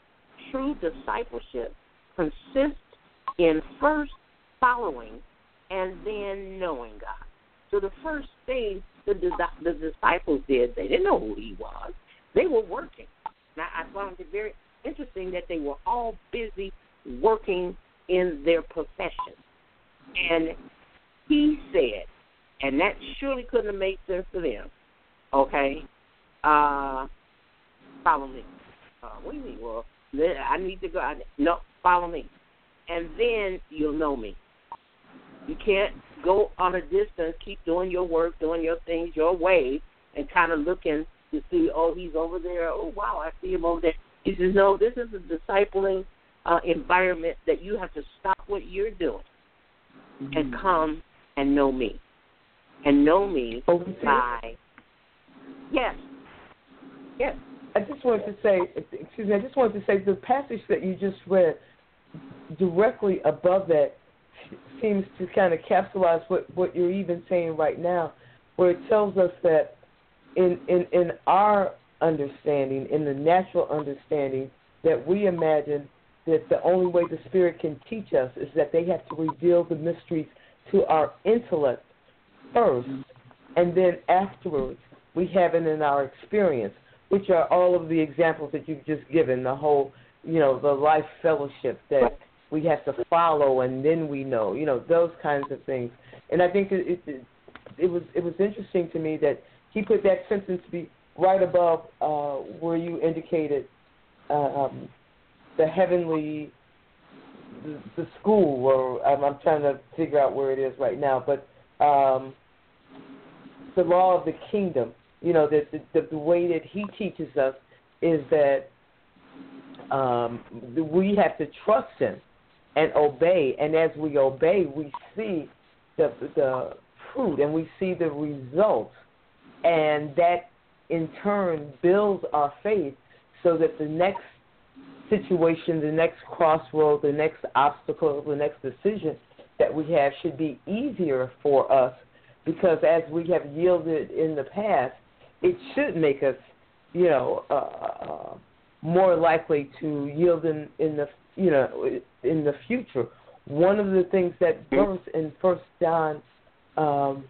True discipleship consists in first following and then knowing God. So the first thing the, the disciples did, they didn't know who he was. They were working. Now, I found it very interesting that they were all busy working in their profession. And he said, and that surely couldn't have made sense to them, okay, uh, follow me. Uh, what do you mean? Well, I need to go. I, no, follow me. And then you'll know me. You can't go on a distance, keep doing your work, doing your things your way, and kind of looking to see, oh, he's over there. Oh, wow, I see him over there. He says, no, this is a discipling uh, environment that you have to stop what you're doing mm-hmm. and come and know me. And know me by Yes. Yes. I just wanted to say, excuse me, I just wanted to say the passage that you just read directly above that seems to kind of capsulize what, what you're even saying right now, where it tells us that in, in, in our understanding, in the natural understanding, that we imagine that the only way the Spirit can teach us is that they have to reveal the mysteries to our intellect first, and then afterwards we have it in our experience, which are all of the examples that you've just given, the whole, you know, the life fellowship that we have to follow and then we know, you know, those kinds of things. And I think it, it, it was it was interesting to me that he put that sentence be right above uh, where you indicated uh, um, the heavenly, the, the school, or I'm, I'm trying to figure out where it is right now, but um, the law of the kingdom. You know, the, the the way that he teaches us is that um, we have to trust him and obey, and as we obey, we see the the fruit and we see the results, and that in turn builds our faith so that the next situation, the next crossroad, the next obstacle, the next decision that we have should be easier for us, because as we have yielded in the past, it should make us, you know, uh, uh, more likely to yield in, in the, you know, in the future. One of the things that verse in First John, um,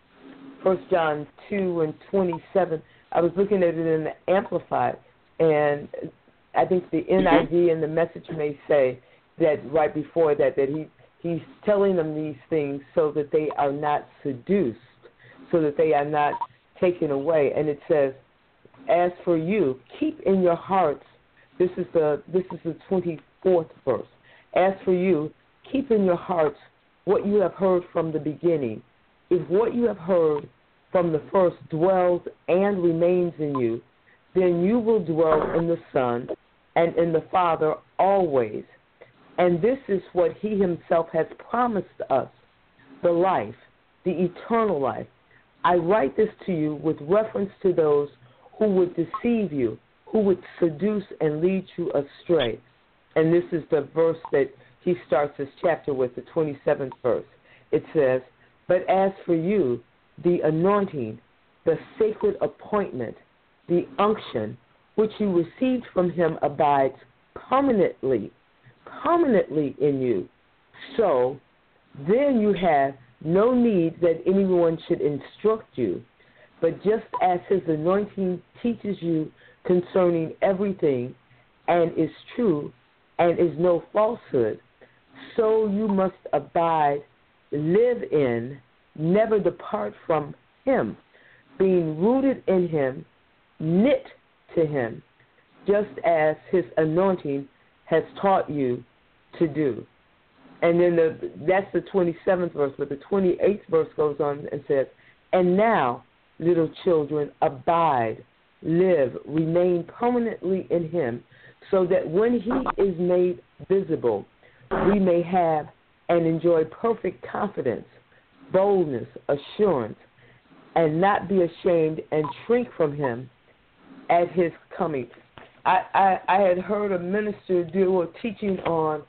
First John two and twenty-seven, I was looking at it in the Amplified, and I think the N I V and the Message may say that right before that that he he's telling them these things so that they are not seduced, so that they are not taken away. And it says, as for you, keep in your hearts, this is the this is the twenty-fourth verse, as for you, keep in your hearts what you have heard from the beginning. If what you have heard from the first dwells and remains in you, then you will dwell in the Son and in the Father always. And this is what he himself has promised us, the life, the eternal life. I write this to you with reference to those who would deceive you, who would seduce and lead you astray. And this is the verse that he starts this chapter with, the twenty-seventh verse. It says, but as for you, the anointing, the sacred appointment, the unction, which you received from him abides permanently, permanently in you. So then you have no need that anyone should instruct you, but just as his anointing teaches you concerning everything and is true and is no falsehood, so you must abide, live in, never depart from him, being rooted in him, knit to him, just as his anointing has taught you to do. And then the, that's the twenty-seventh verse, but the twenty-eighth verse goes on and says, and now, little children, abide, live, remain permanently in him, so that when he is made visible, we may have and enjoy perfect confidence, boldness, assurance, and not be ashamed and shrink from him at his coming. I, I, I had heard a minister do a teaching on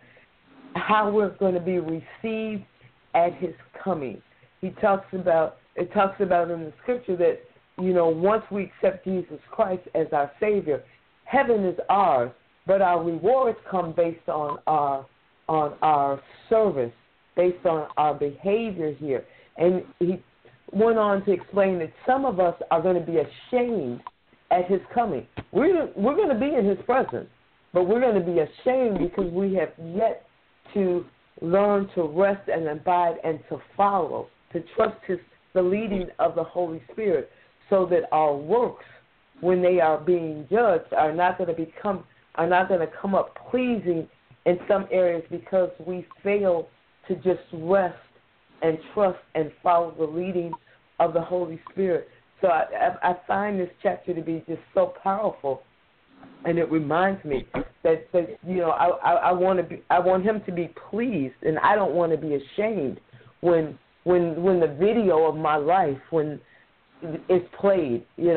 how we're going to be received at his coming. He talks about, it talks about in the scripture that, you know, once we accept Jesus Christ as our Savior, heaven is ours, but our rewards come based on our on our service, based on our behavior here. And he went on to explain that some of us are going to be ashamed at his coming. We're, we're going to be in his presence, but we're going to be ashamed because we have yet to learn to rest and abide and to follow, to trust his, the leading of the Holy Spirit, so that our works, when they are being judged, are not going to become, are not going to come up pleasing in some areas because we fail to just rest and trust and follow the leading of the Holy Spirit. So I, I, I find this chapter to be just so powerful, and it reminds me that, that you know I, I, I want to be I want him to be pleased, and I don't want to be ashamed when when when the video of my life when it's played, you know,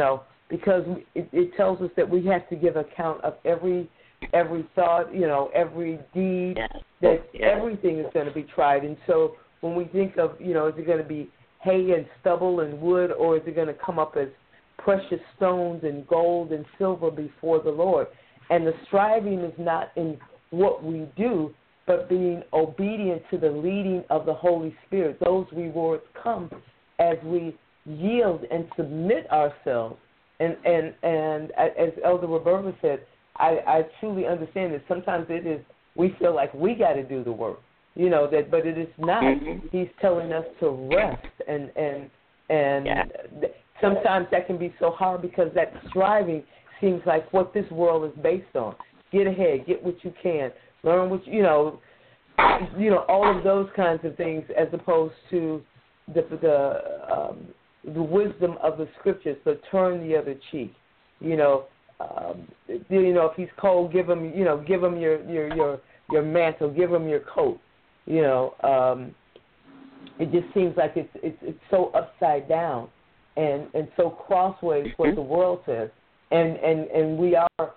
because it, it tells us that we have to give account of every every thought, you know, every deed, yes. that yes. everything is going to be tried. And so when we think of, you know, is it going to be hay and stubble and wood, or is it going to come up as precious stones and gold and silver before the Lord? And the striving is not in what we do, but being obedient to the leading of the Holy Spirit. Those rewards come as we yield and submit ourselves. And and, and as Elder Roberta said, I, I truly understand that sometimes it is, we feel like we got to do the work, you know, that, but it is not. Mm-hmm. He's telling us to rest, and and and yeah. sometimes that can be so hard because that striving seems like what this world is based on. Get ahead, get what you can, learn what you, you know, you know, all of those kinds of things, as opposed to the the um, the wisdom of the scriptures. So turn the other cheek, you know. Um, you know, if he's cold, give him, you know, give him your your your, your mantle, give him your coat. You know, um, it just seems like it's it's it's so upside down, and and so crossways what the world says, and and and we are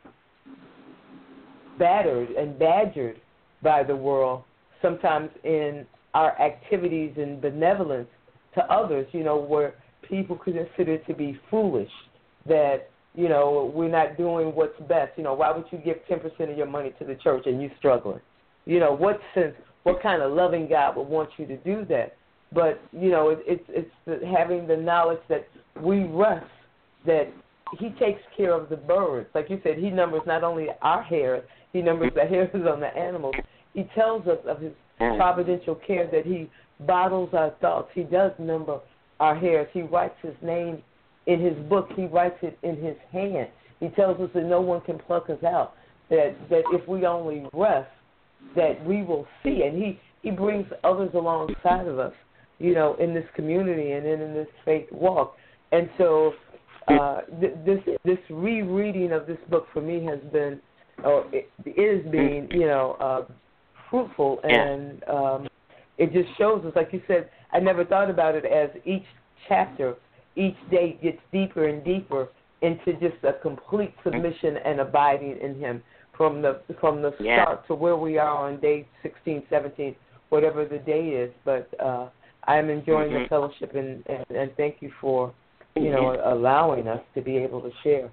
battered and badgered by the world sometimes in our activities and benevolence to others. You know, where people consider it to be foolish that, you know, we're not doing what's best. You know, why would you give ten percent of your money to the church and you struggling? You know, what sense, what kind of loving God would want you to do that? But, you know, it, it's it's the, having the knowledge that we rest, that he takes care of the birds. Like you said, he numbers not only our hairs, he numbers the hairs on the animals. He tells us of his providential care, that he bottles our thoughts. He does number our hairs. He writes his name in his book. He writes it in his hand. He tells us that no one can pluck us out, that that if we only rest, that we will see. And he, he brings others alongside of us, you know, in this community and in, in this faith walk. And so uh, th- this this rereading of this book for me has been, or it is being, you know, uh, fruitful. And um, it just shows us, like you said, I never thought about it as each chapter, each day gets deeper and deeper into just a complete submission and abiding in him from the from the yeah. start to where we are on day sixteen, seventeen, whatever the day is. But uh, I'm enjoying mm-hmm. the fellowship, and, and, and thank you for, you know, mm-hmm. allowing us to be able to share.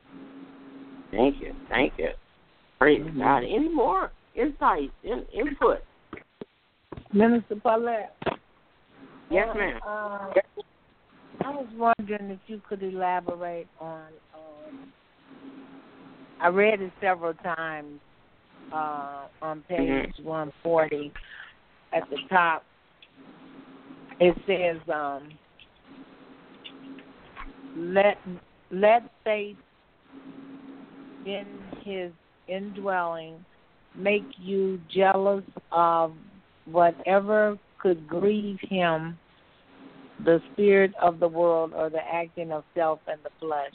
Thank you. Thank you. Praise mm-hmm. God. Any more insight, in, input? Minister Paulette. Yes, ma'am. Uh, I was wondering if you could elaborate on, um, I read it several times uh, on page mm-hmm. one forty at the top. It says, um, let let faith in his indwelling make you jealous of whatever could grieve him, the spirit of the world, or the acting of self and the flesh.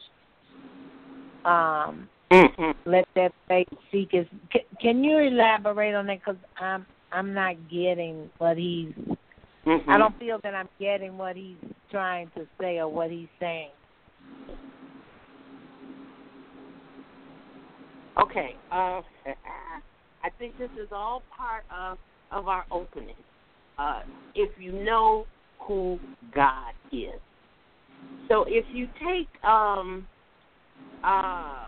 Um, mm-hmm. Let that faith seek his. Can, can you elaborate on that? Because I'm I'm not getting what he's. Mm-hmm. I don't feel that I'm getting what he's trying to say or what he's saying. Okay. Uh, I think this is all part of of our opening. Uh, if you know who God is. So if you take um, uh,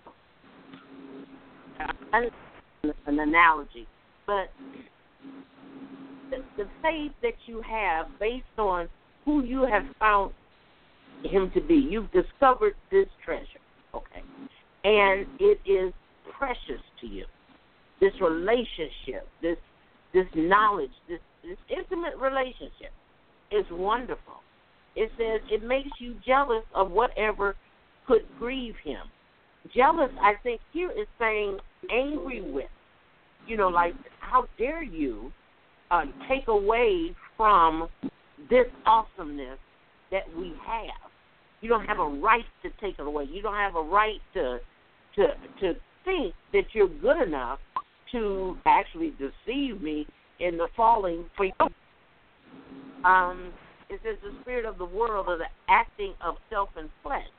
an, an analogy, but the, the faith that you have based on who you have found him to be, you've discovered this treasure, okay, and it is precious to you. This relationship, this this knowledge, this this intimate relationship is wonderful. It says it makes you jealous of whatever could grieve him. Jealous, I think, here is saying angry with. You know, like, how dare you uh, take away from this awesomeness that we have. You don't have a right to take it away. You don't have a right to to to think that you're good enough to actually deceive me in the falling for you. Um, it says the spirit of the world or the acting of self and flesh.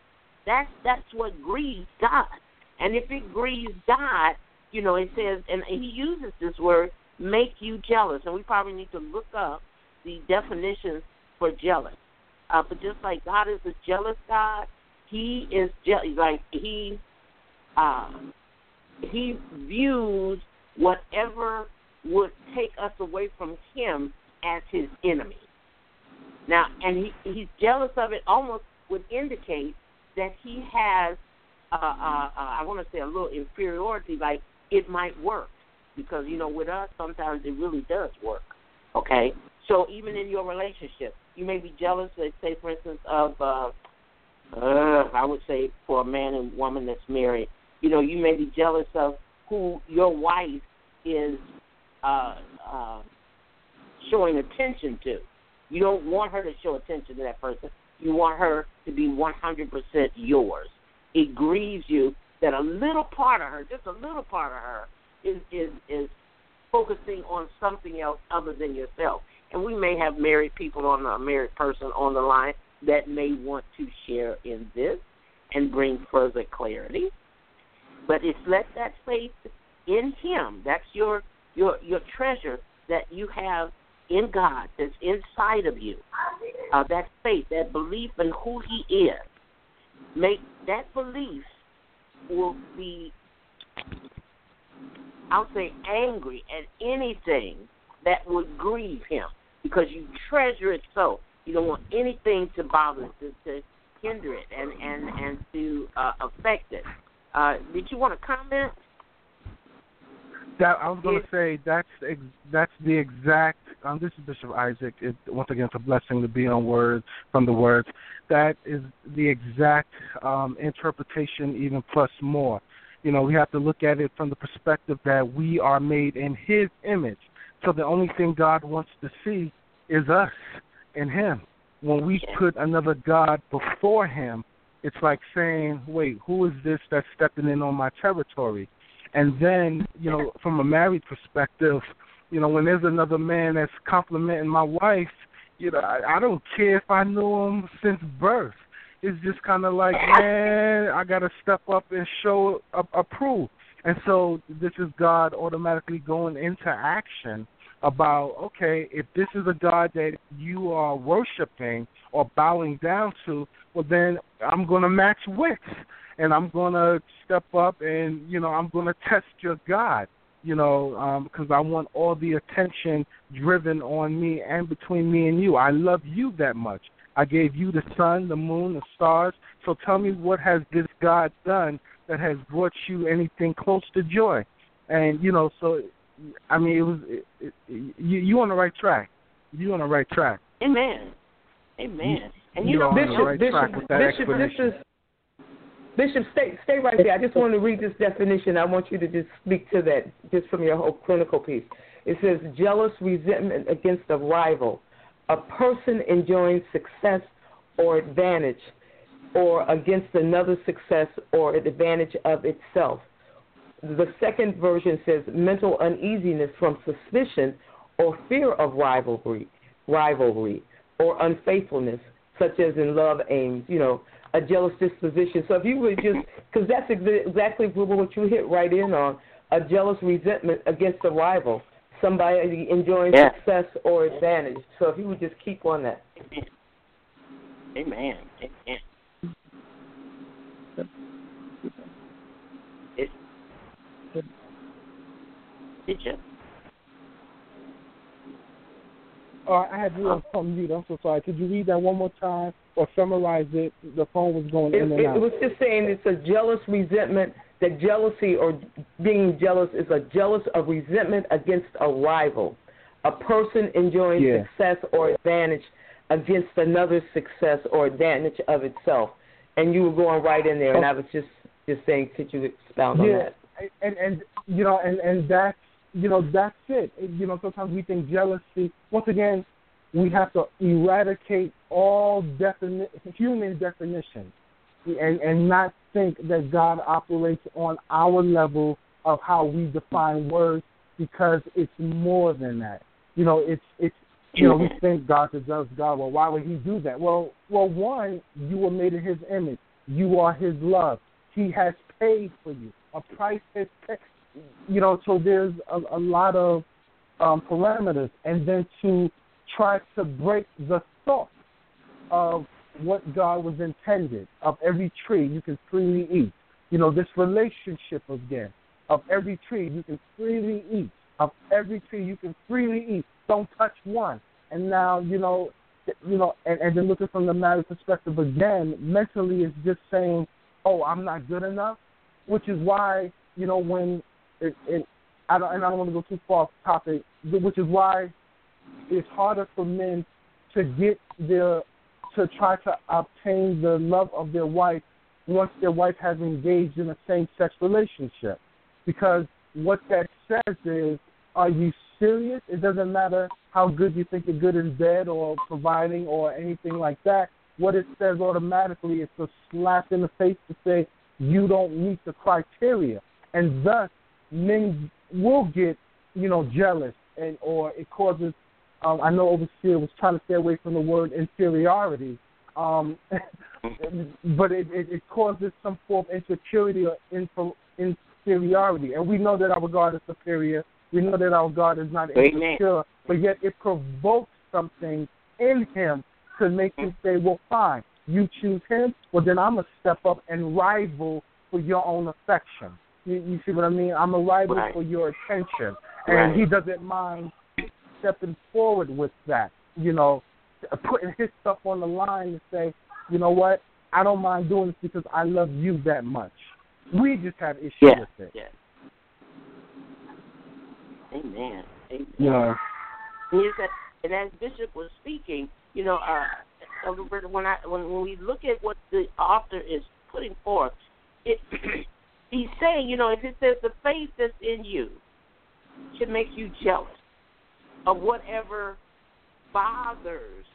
That's that's what grieves God. And if it grieves God, you know, it says, and he uses this word, make you jealous. And we probably need to look up the definitions for jealous. Uh, but just like God is a jealous God, he is je- like he uh, he views whatever would take us away from him as his enemy. Now, and he he's jealous of it, almost would indicate that he has, uh, uh, uh, I want to say a little inferiority, like it might work. Because, you know, with us, sometimes it really does work, okay? So even in your relationship, you may be jealous, let's say, for instance, of, uh, uh, I would say for a man and woman that's married, you know, you may be jealous of who your wife is uh, uh, showing attention to. You don't want her to show attention to that person. You want her to be one hundred percent yours. It grieves you that a little part of her, just a little part of her, is, is, is focusing on something else other than yourself. And we may have married people on a married person on the line that may want to share in this and bring further clarity. But it's let that faith in him, that's your your your treasure that you have in God, that's inside of you. Uh, that faith, that belief in who he is. Make that belief will be, I'll say, angry at anything that would grieve him because you treasure it so. You don't want anything to bother, to, to hinder it and, and, and to uh, affect it. Uh, did you want to comment? That I was going to say that's ex- that's the exact. Um, this is Bishop Isaac. It, once again, it's a blessing to be on words from the words. That is the exact um, interpretation, even plus more. You know, we have to look at it from the perspective that we are made in his image. So the only thing God wants to see is us and him. When we put another God before him, it's like saying, wait, who is this that's stepping in on my territory? And then, you know, from a married perspective, you know, when there's another man that's complimenting my wife, you know, I, I don't care if I knew him since birth. It's just kind of like, man, I got to step up and show, uh, approve. And so this is God automatically going into action about, okay, if this is a God that you are worshiping or bowing down to, well, then I'm going to match with. And I'm going to step up and, you know, I'm going to test your God, you know, because um, I want all the attention driven on me and between me and you. I love you that much. I gave you the sun, the moon, the stars. So tell me, what has this God done that has brought you anything close to joy? And, you know, so, I mean, it was it, it, you, you on the right track. You on the right track. Amen. Amen. You, and you you're know, on Bishop, the right Bishop, track with that Bishop, explanation. This is, Bishop, stay stay right there. I just want to read this definition. I want you to just speak to that just from your whole clinical piece. It says, jealous resentment against a rival, a person enjoying success or advantage, or against another success or advantage of itself. The second version says mental uneasiness from suspicion or fear of rivalry, rivalry or unfaithfulness, such as in love aims, you know, a jealous disposition. So if you would just, because that's ex- exactly what you hit right in on, a jealous resentment against a rival, somebody enjoying yeah. success or advantage. So if you would just keep on that. Amen. Amen. It, did you? Oh, I had you on from mute. I'm so sorry. Could you read that one more time or summarize it? The phone was going It, in and it, out. it was just saying it's a jealous resentment. That jealousy or being jealous is a jealous of resentment against a rival, a person enjoying yeah. success or advantage against another success or advantage of itself. And you were going right in there, and I was just, just saying, could you expound yeah. on that? And, and, you know, and, and that's, you know, that's it. You know, sometimes we think jealousy, once again, we have to eradicate all defini- human definitions and, and not think that God operates on our level of how we define words, because it's more than that. You know, it's, it's you know, we think God's a jealous God. Well, why would he do that? Well, well, one, you were made in his image. You are his love. He has paid for you. A price has paid. You know, so there's a, a lot of um, parameters. And then to try to break the thought of what God was intended, of every tree you can freely eat. You know, this relationship again, of every tree you can freely eat, of every tree you can freely eat. Don't touch one. And now, you know, you know, and, and then looking from the married perspective again, mentally it's just saying, oh, I'm not good enough, which is why, you know, when it, it I don't, and I don't want to go too far off topic, which is why it's harder for men to get their, to try to obtain the love of their wife once their wife has engaged in a same-sex relationship. Because what that says is, are you serious? It doesn't matter how good you think you're good in bed or providing or anything like that. What it says automatically is a slap in the face to say you don't meet the criteria. And thus, men will get, you know, jealous, and or it causes, um, I know Overseer was trying to stay away from the word inferiority, um, but it, it, it causes some form of insecurity or info, inferiority. And we know that our God is superior. We know that our God is not insecure, but yet it provokes something in him to make him say, well, fine, you choose him, well, then I'm going to step up and rival for your own affection. You, you see what I mean? I'm a rival right. for your attention. And right. he doesn't mind stepping forward with that, you know, putting his stuff on the line and say, you know what, I don't mind doing this because I love you that much. We just have issues yeah. with it. Yeah. Amen. Amen. Yeah. And as Bishop was speaking, you know, uh, when I when, when we look at what the author is putting forth, it, he's saying, you know, if it says the faith that's in you should make you jealous of whatever bothers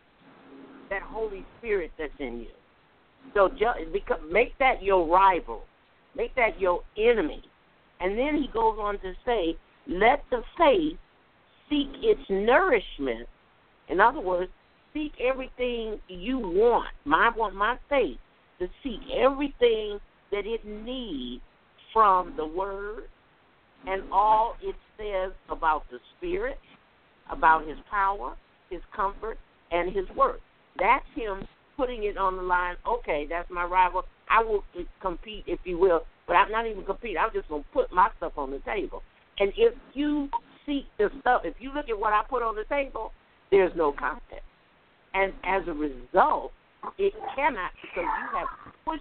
that Holy Spirit that's in you. So because, make that your rival, make that your enemy, and then he goes on to say, let the faith seek its nourishment. In other words, seek everything you want. I want my faith to seek everything that it needs from the Word and all it says about the Spirit, about His power, His comfort, and His work. That's Him putting it on the line. Okay, that's my rival. I will compete, if you will, but I'm not even competing. I'm just going to put my stuff on the table. And if you seek the stuff, if you look at what I put on the table, there's no contest. And as a result, it cannot, because you have pushed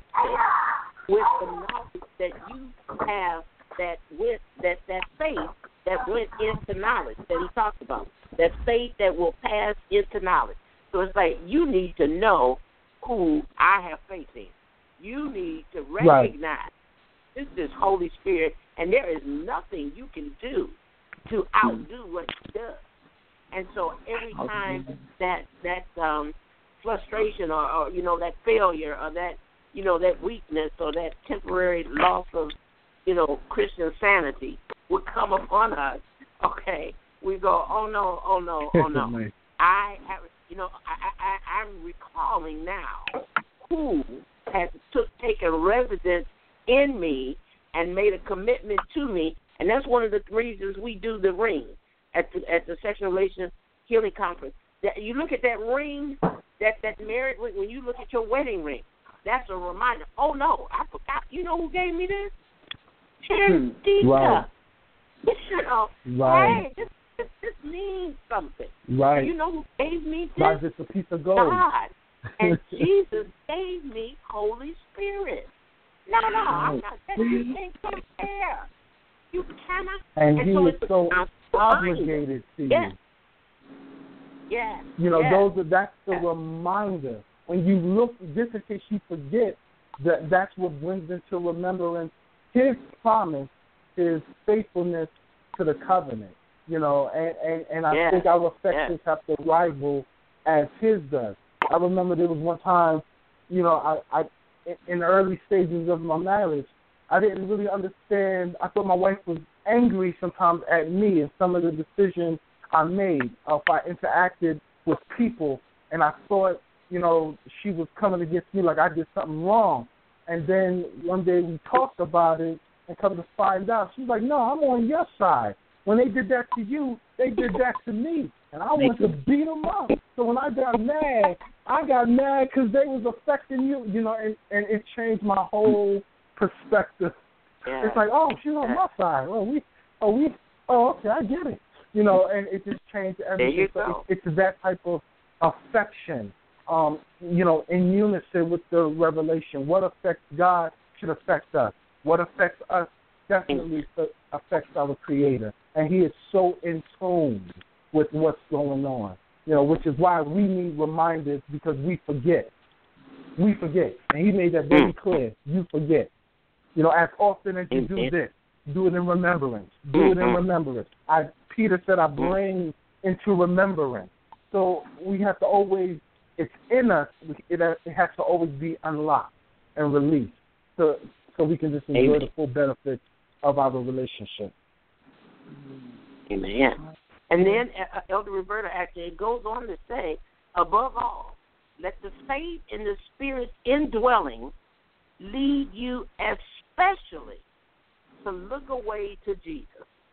it with the knowledge that you have, that with that, that faith that went into knowledge that he talked about, that faith that will pass into knowledge. So it's like you need to know who I have faith in. You need to recognize right. this is Holy Spirit, and there is nothing you can do to outdo what he does. And so every time that that um, frustration or, or you know that failure or that you know that weakness or that temporary loss of you know Christian sanity would come upon us, okay, we go, oh no, oh no, oh no. I have, you know, I, I I'm recalling now who has took taken residence in me and made a commitment to me, and that's one of the reasons we do the ring at the at the Sexual Relations Healing Conference. That you look at that ring, that that married ring. When you look at your wedding ring, that's a reminder. Oh no, I forgot. You know who gave me this? Chandita. Right. You know, right. Hey, this, this this means something. Right. You know who gave me this? Not just a piece of gold. God. And Jesus gave me Holy Spirit. No, no, I'm not. That you can't compare. You cannot. And, and he so is so obligated to yes. you. Yes. You know, yes. those are that's the yes. reminder. When you look, just in case you forget, that that's what brings into remembrance his promise, his faithfulness to the covenant. You know, and and, and I yes. think our affections yes. have to rival as his does. I remember there was one time, you know, I, I in the early stages of my marriage, I didn't really understand. I thought my wife was angry sometimes at me and some of the decisions I made, or if I interacted with people, and I thought, you know, she was coming against me like I did something wrong. And then one day we talked about it and come to find out, she's like, no, I'm on your side. When they did that to you, they did that to me. And I wanted to beat them up. So when I got mad, I got mad because they was affecting you, you know, and, and it changed my whole perspective. Yeah. It's like, oh, she's on my side. Oh, we, oh, we, oh, okay, I get it. You know, and it just changed everything. There you so go. It's, it's that type of affection, um, you know, in unison with the revelation. What affects God should affect us. What affects us definitely affects our Creator. And He is so in tune with what's going on, you know, which is why we need reminders, because we forget. We forget. And He made that very clear. You forget. You know, as often as you do this, do it in remembrance. Do it in remembrance. I, Peter said, I bring into remembrance. So we have to always, it's in us, it, it has to always be unlocked and released so, so we can just enjoy Amen. The full benefits of our relationship. Amen. And then uh, Elder Roberta actually goes on to say, above all, let the faith in the Spirit's indwelling lead you especially to look away to Jesus.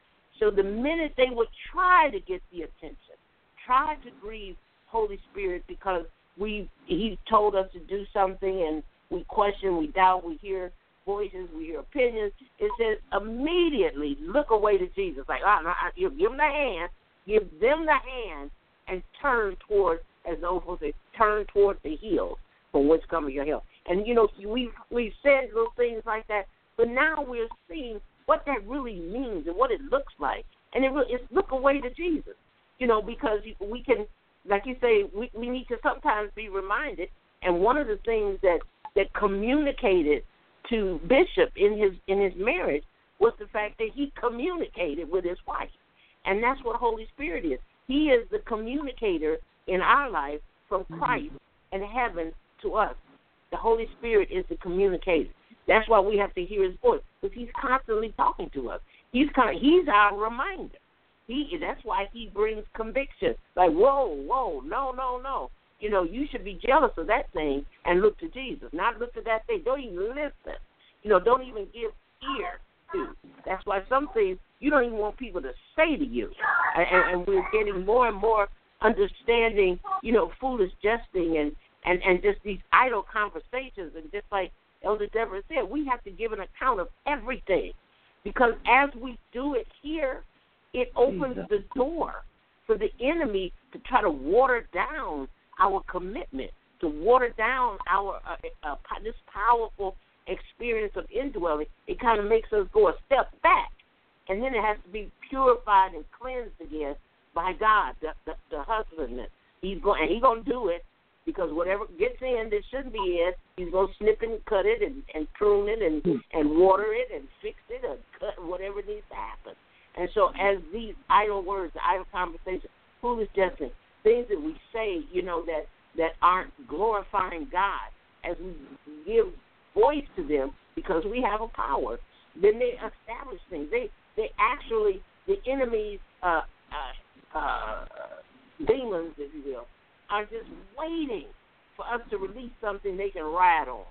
So the minute they would try to get the attention, try to grieve Holy Spirit because we He told us to do something and we question, we doubt, we hear voices, we hear opinions, it says immediately look away to Jesus. Like, oh, no, you give them the hand, give them the hand, and turn toward, as the old folks say, turn toward the hills from which cometh your help. And, you know, we've, we've said little things like that, but now we're seeing what that really means and what it looks like. And it really, it's look away to Jesus, you know, because we can, like you say, we, we need to sometimes be reminded. And one of the things that, that communicated to Bishop in his in his marriage was the fact that he communicated with his wife. And that's what Holy Spirit is. He is the communicator in our life from Christ and heaven to us. The Holy Spirit is the communicator. That's why we have to hear his voice, because he's constantly talking to us. He's kind of, he's our reminder. He That's why he brings conviction. Like, whoa, whoa, no, no, no. You know, you should be jealous of that thing and look to Jesus, not look to that thing. Don't even listen. You know, don't even give ear to. That's why some things you don't even want people to say to you. And, and we're getting more and more understanding, you know, foolish jesting and, and, and just these idle conversations. And just like Elder Deborah said, we have to give an account of everything. Because as we do it here, it opens the door for the enemy to try to water down our commitment, to water down our uh, uh, this powerful experience of indwelling. It kind of makes us go a step back, and then it has to be purified and cleansed again by God, the, the, the husbandman. He's going, and he's going to do it, because whatever gets in that shouldn't be in, he's going to snip and cut it and, and prune it and, and water it and fix it and cut whatever needs to happen. And so as these idle words, idle conversations, foolish jesting, things that we say, you know, that, that aren't glorifying God, as we give voice to them because we have a power, then they establish things. They they actually, the enemy's uh, uh, uh, demons, if you will, are just waiting for us to release something they can ride on,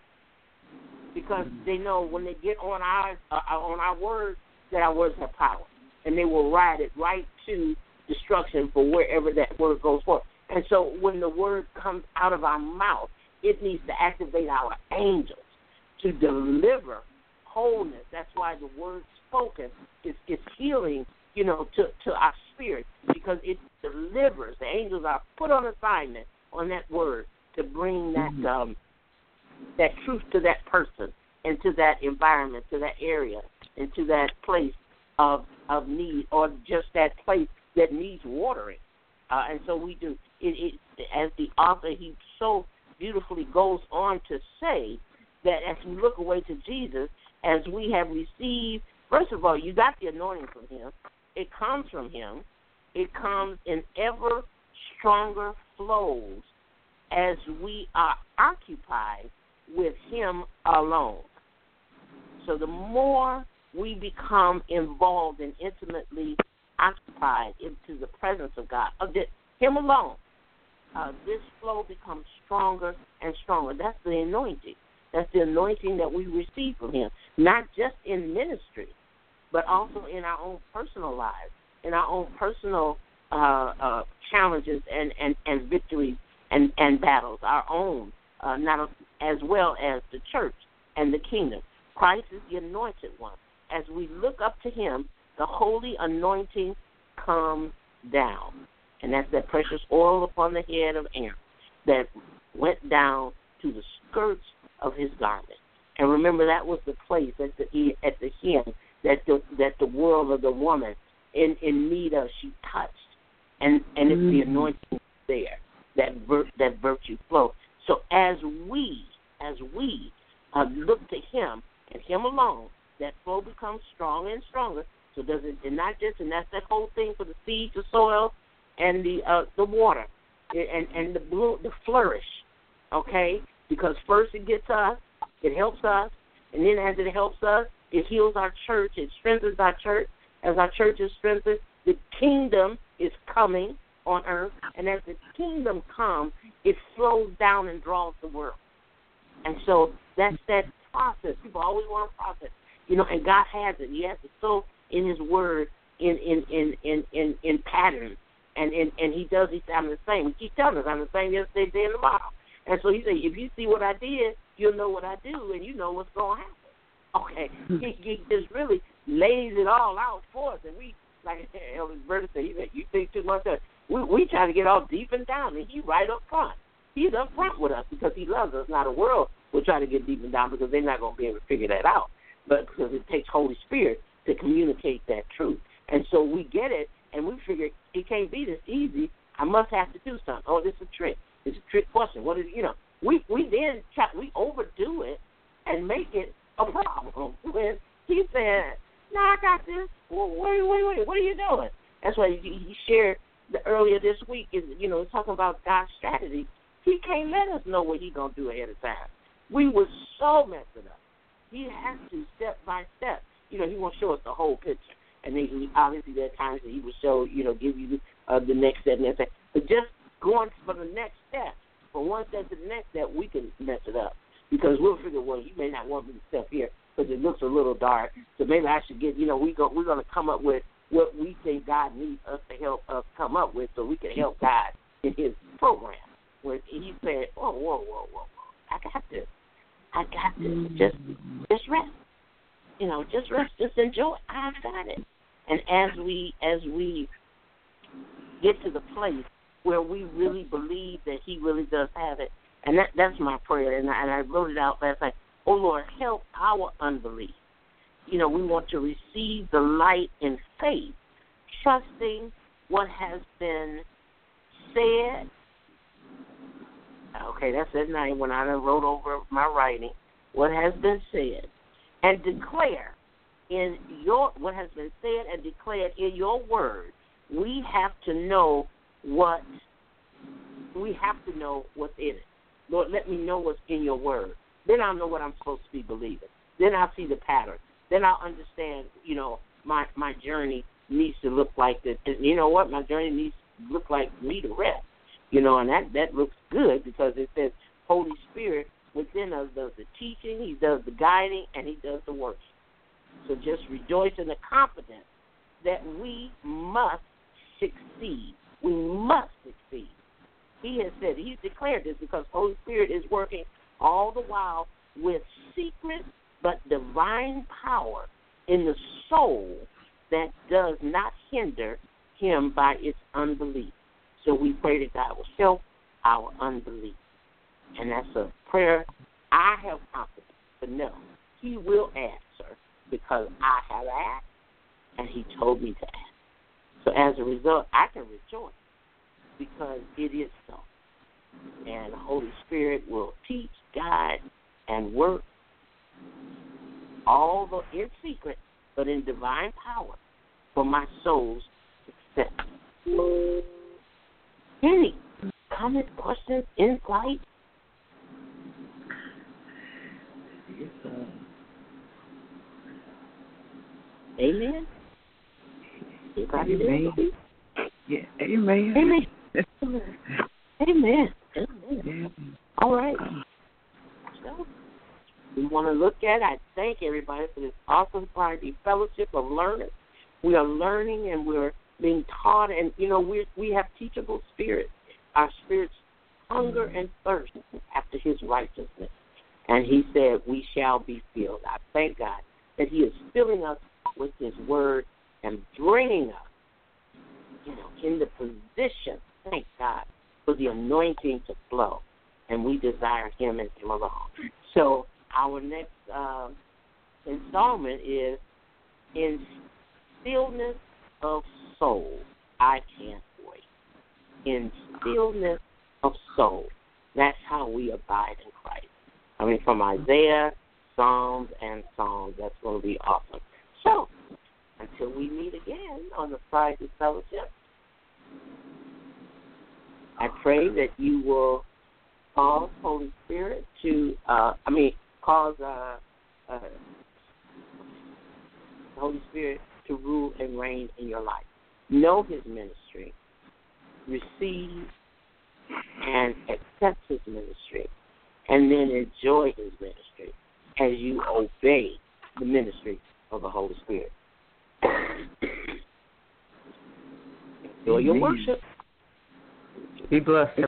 because they know when they get on our uh, on our words that our words have power, and they will ride it right to destruction for wherever that word goes forth. And so when the word comes out of our mouth, it needs to activate our angels to deliver wholeness. That's why the word spoken is, is healing, you know, to, to our spirit, because it delivers. The angels are put on assignment on that word to bring that mm-hmm. um, that truth to that person and to that environment, to that area, and to that place of of need, or just that place that needs watering. Uh, and so we do. It, it, as the author, he so beautifully goes on to say that as we look away to Jesus, as we have received, first of all, you got the anointing from him. It comes from him. It comes in ever stronger flows as we are occupied with him alone. So the more we become involved and intimately occupied into the presence of God, of the, him alone, uh, this flow becomes stronger and stronger. That's the anointing. That's the anointing that we receive from him, not just in ministry, but also in our own personal lives, in our own personal uh, uh, challenges and, and, and victories and, and battles, our own, uh, not as well as the church and the kingdom. Christ is the anointed one. As we look up to him, the holy anointing comes down. And that's that precious oil upon the head of Aaron that went down to the skirts of his garment. And remember, that was the place at the at the hem that the that the world of the woman in, in need of, she touched. And, and it's the anointing there, that vir- that virtue flow. So as we, as we uh, look to him and him alone, that flow becomes stronger and stronger. So does it, and not just, and that's that whole thing for the seed, the soil, and the uh, the water, and and the bloom, the flourish, okay? Because first it gets us, it helps us, and then as it helps us, it heals our church, it strengthens our church. As our church is strengthened, the kingdom is coming on earth, and as the kingdom comes, it slows down and draws the world. And so that's that process. People always want a process, you know, and God has it. He has it so in his word, in in in in in, in patterns. And, and and he does, he said, I'm the same. He keeps telling us, I'm the same yesterday, today, and tomorrow. And so he said, if you see what I did, you'll know what I do, and you know what's going to happen. Okay. He, he just really lays it all out for us. And we, like Elvis Berta said, he said, you think too much of it. We, we try to get all deep and down, and he's right up front. He's up front with us because he loves us. Now the world will try to get deep and down because they're not going to be able to figure that out. But because it takes Holy Spirit to communicate that truth. And so we get it. And we figure it can't be this easy. I must have to do something. Oh, this is a trick. It's a trick question. What is, you know? We we then try, we overdo it and make it a problem. When he said, "No, I got this. Well, wait, wait, wait. What are you doing?" That's why he, he shared the, earlier this week. Is you know talking about God's strategy. He can't let us know what he's gonna do ahead of time. We would so mess it up. He has to step by step. You know, he won't show us the whole picture. And then he, obviously there are times that he will show, you know, give you uh, the next step and that step. But just going for the next step, from one step to the next step, we can mess it up. Because we'll figure, well, you may not want me to step here because it looks a little dark. So maybe I should get, you know, we go, we're going to come up with what we think God needs us to help us come up with so we can help God in his program. Where he said, whoa, whoa, whoa, whoa, whoa, I got this. I got this. Just, just rest. You know, just rest, just enjoy. I've got it. And as we as we get to the place where we really believe that he really does have it, and that that's my prayer, and I, and I wrote it out last night. Oh, Lord, help our unbelief. You know, we want to receive the light in faith, trusting what has been said. Okay, that's at night when I done wrote over my writing, what has been said. And declare in your what has been said and declared in your word. We have to know what we have to know what's in it. Lord, let me know what's in your word. Then I'll know what I'm supposed to be believing. Then I'll see the pattern. Then I'll understand, you know, my my journey needs to look like this. And you know what? My journey needs to look like me to rest. You know, and that, that looks good because it says Holy Spirit within us does the teaching, he does the guiding, and he does the working. So just rejoice in the confidence that we must succeed. We must succeed. He has said, he's declared this because Holy Spirit is working all the while with secret but divine power in the soul that does not hinder him by its unbelief. So we pray that God will help our unbelief. And that's a prayer I have confidence to know he will answer because I have asked and he told me to ask. So as a result, I can rejoice because it is so. And the Holy Spirit will teach, guide, and work all the in secret but in divine power for my soul's success. Any comments, questions, insight? Yes, uh, Amen. Amen. Yeah, amen. Amen. Amen. Amen. All right. So we want to look at, I thank everybody for this awesome Friday fellowship of learning. We are learning and we're being taught, and, you know, we we have teachable spirits. Our spirits hunger and thirst after his righteousness. And he said, we shall be filled. I thank God that he is filling us with his word and bringing us, you know, in the position, thank God, for the anointing to flow. And we desire him and him alone. So our next uh, installment is in stillness of soul. I can't wait. In stillness of soul. That's how we abide in Christ. I mean, from Isaiah, Psalms, and Songs. That's going to be awesome. So, until we meet again on the Friday Fellowship, I pray that you will cause Holy Spirit to, uh, I mean, cause uh, uh, the Holy Spirit to rule and reign in your life. Know his ministry. Receive and accept his ministry. And then enjoy his ministry as you obey the ministry of the Holy Spirit. Enjoy your worship. Be blessed.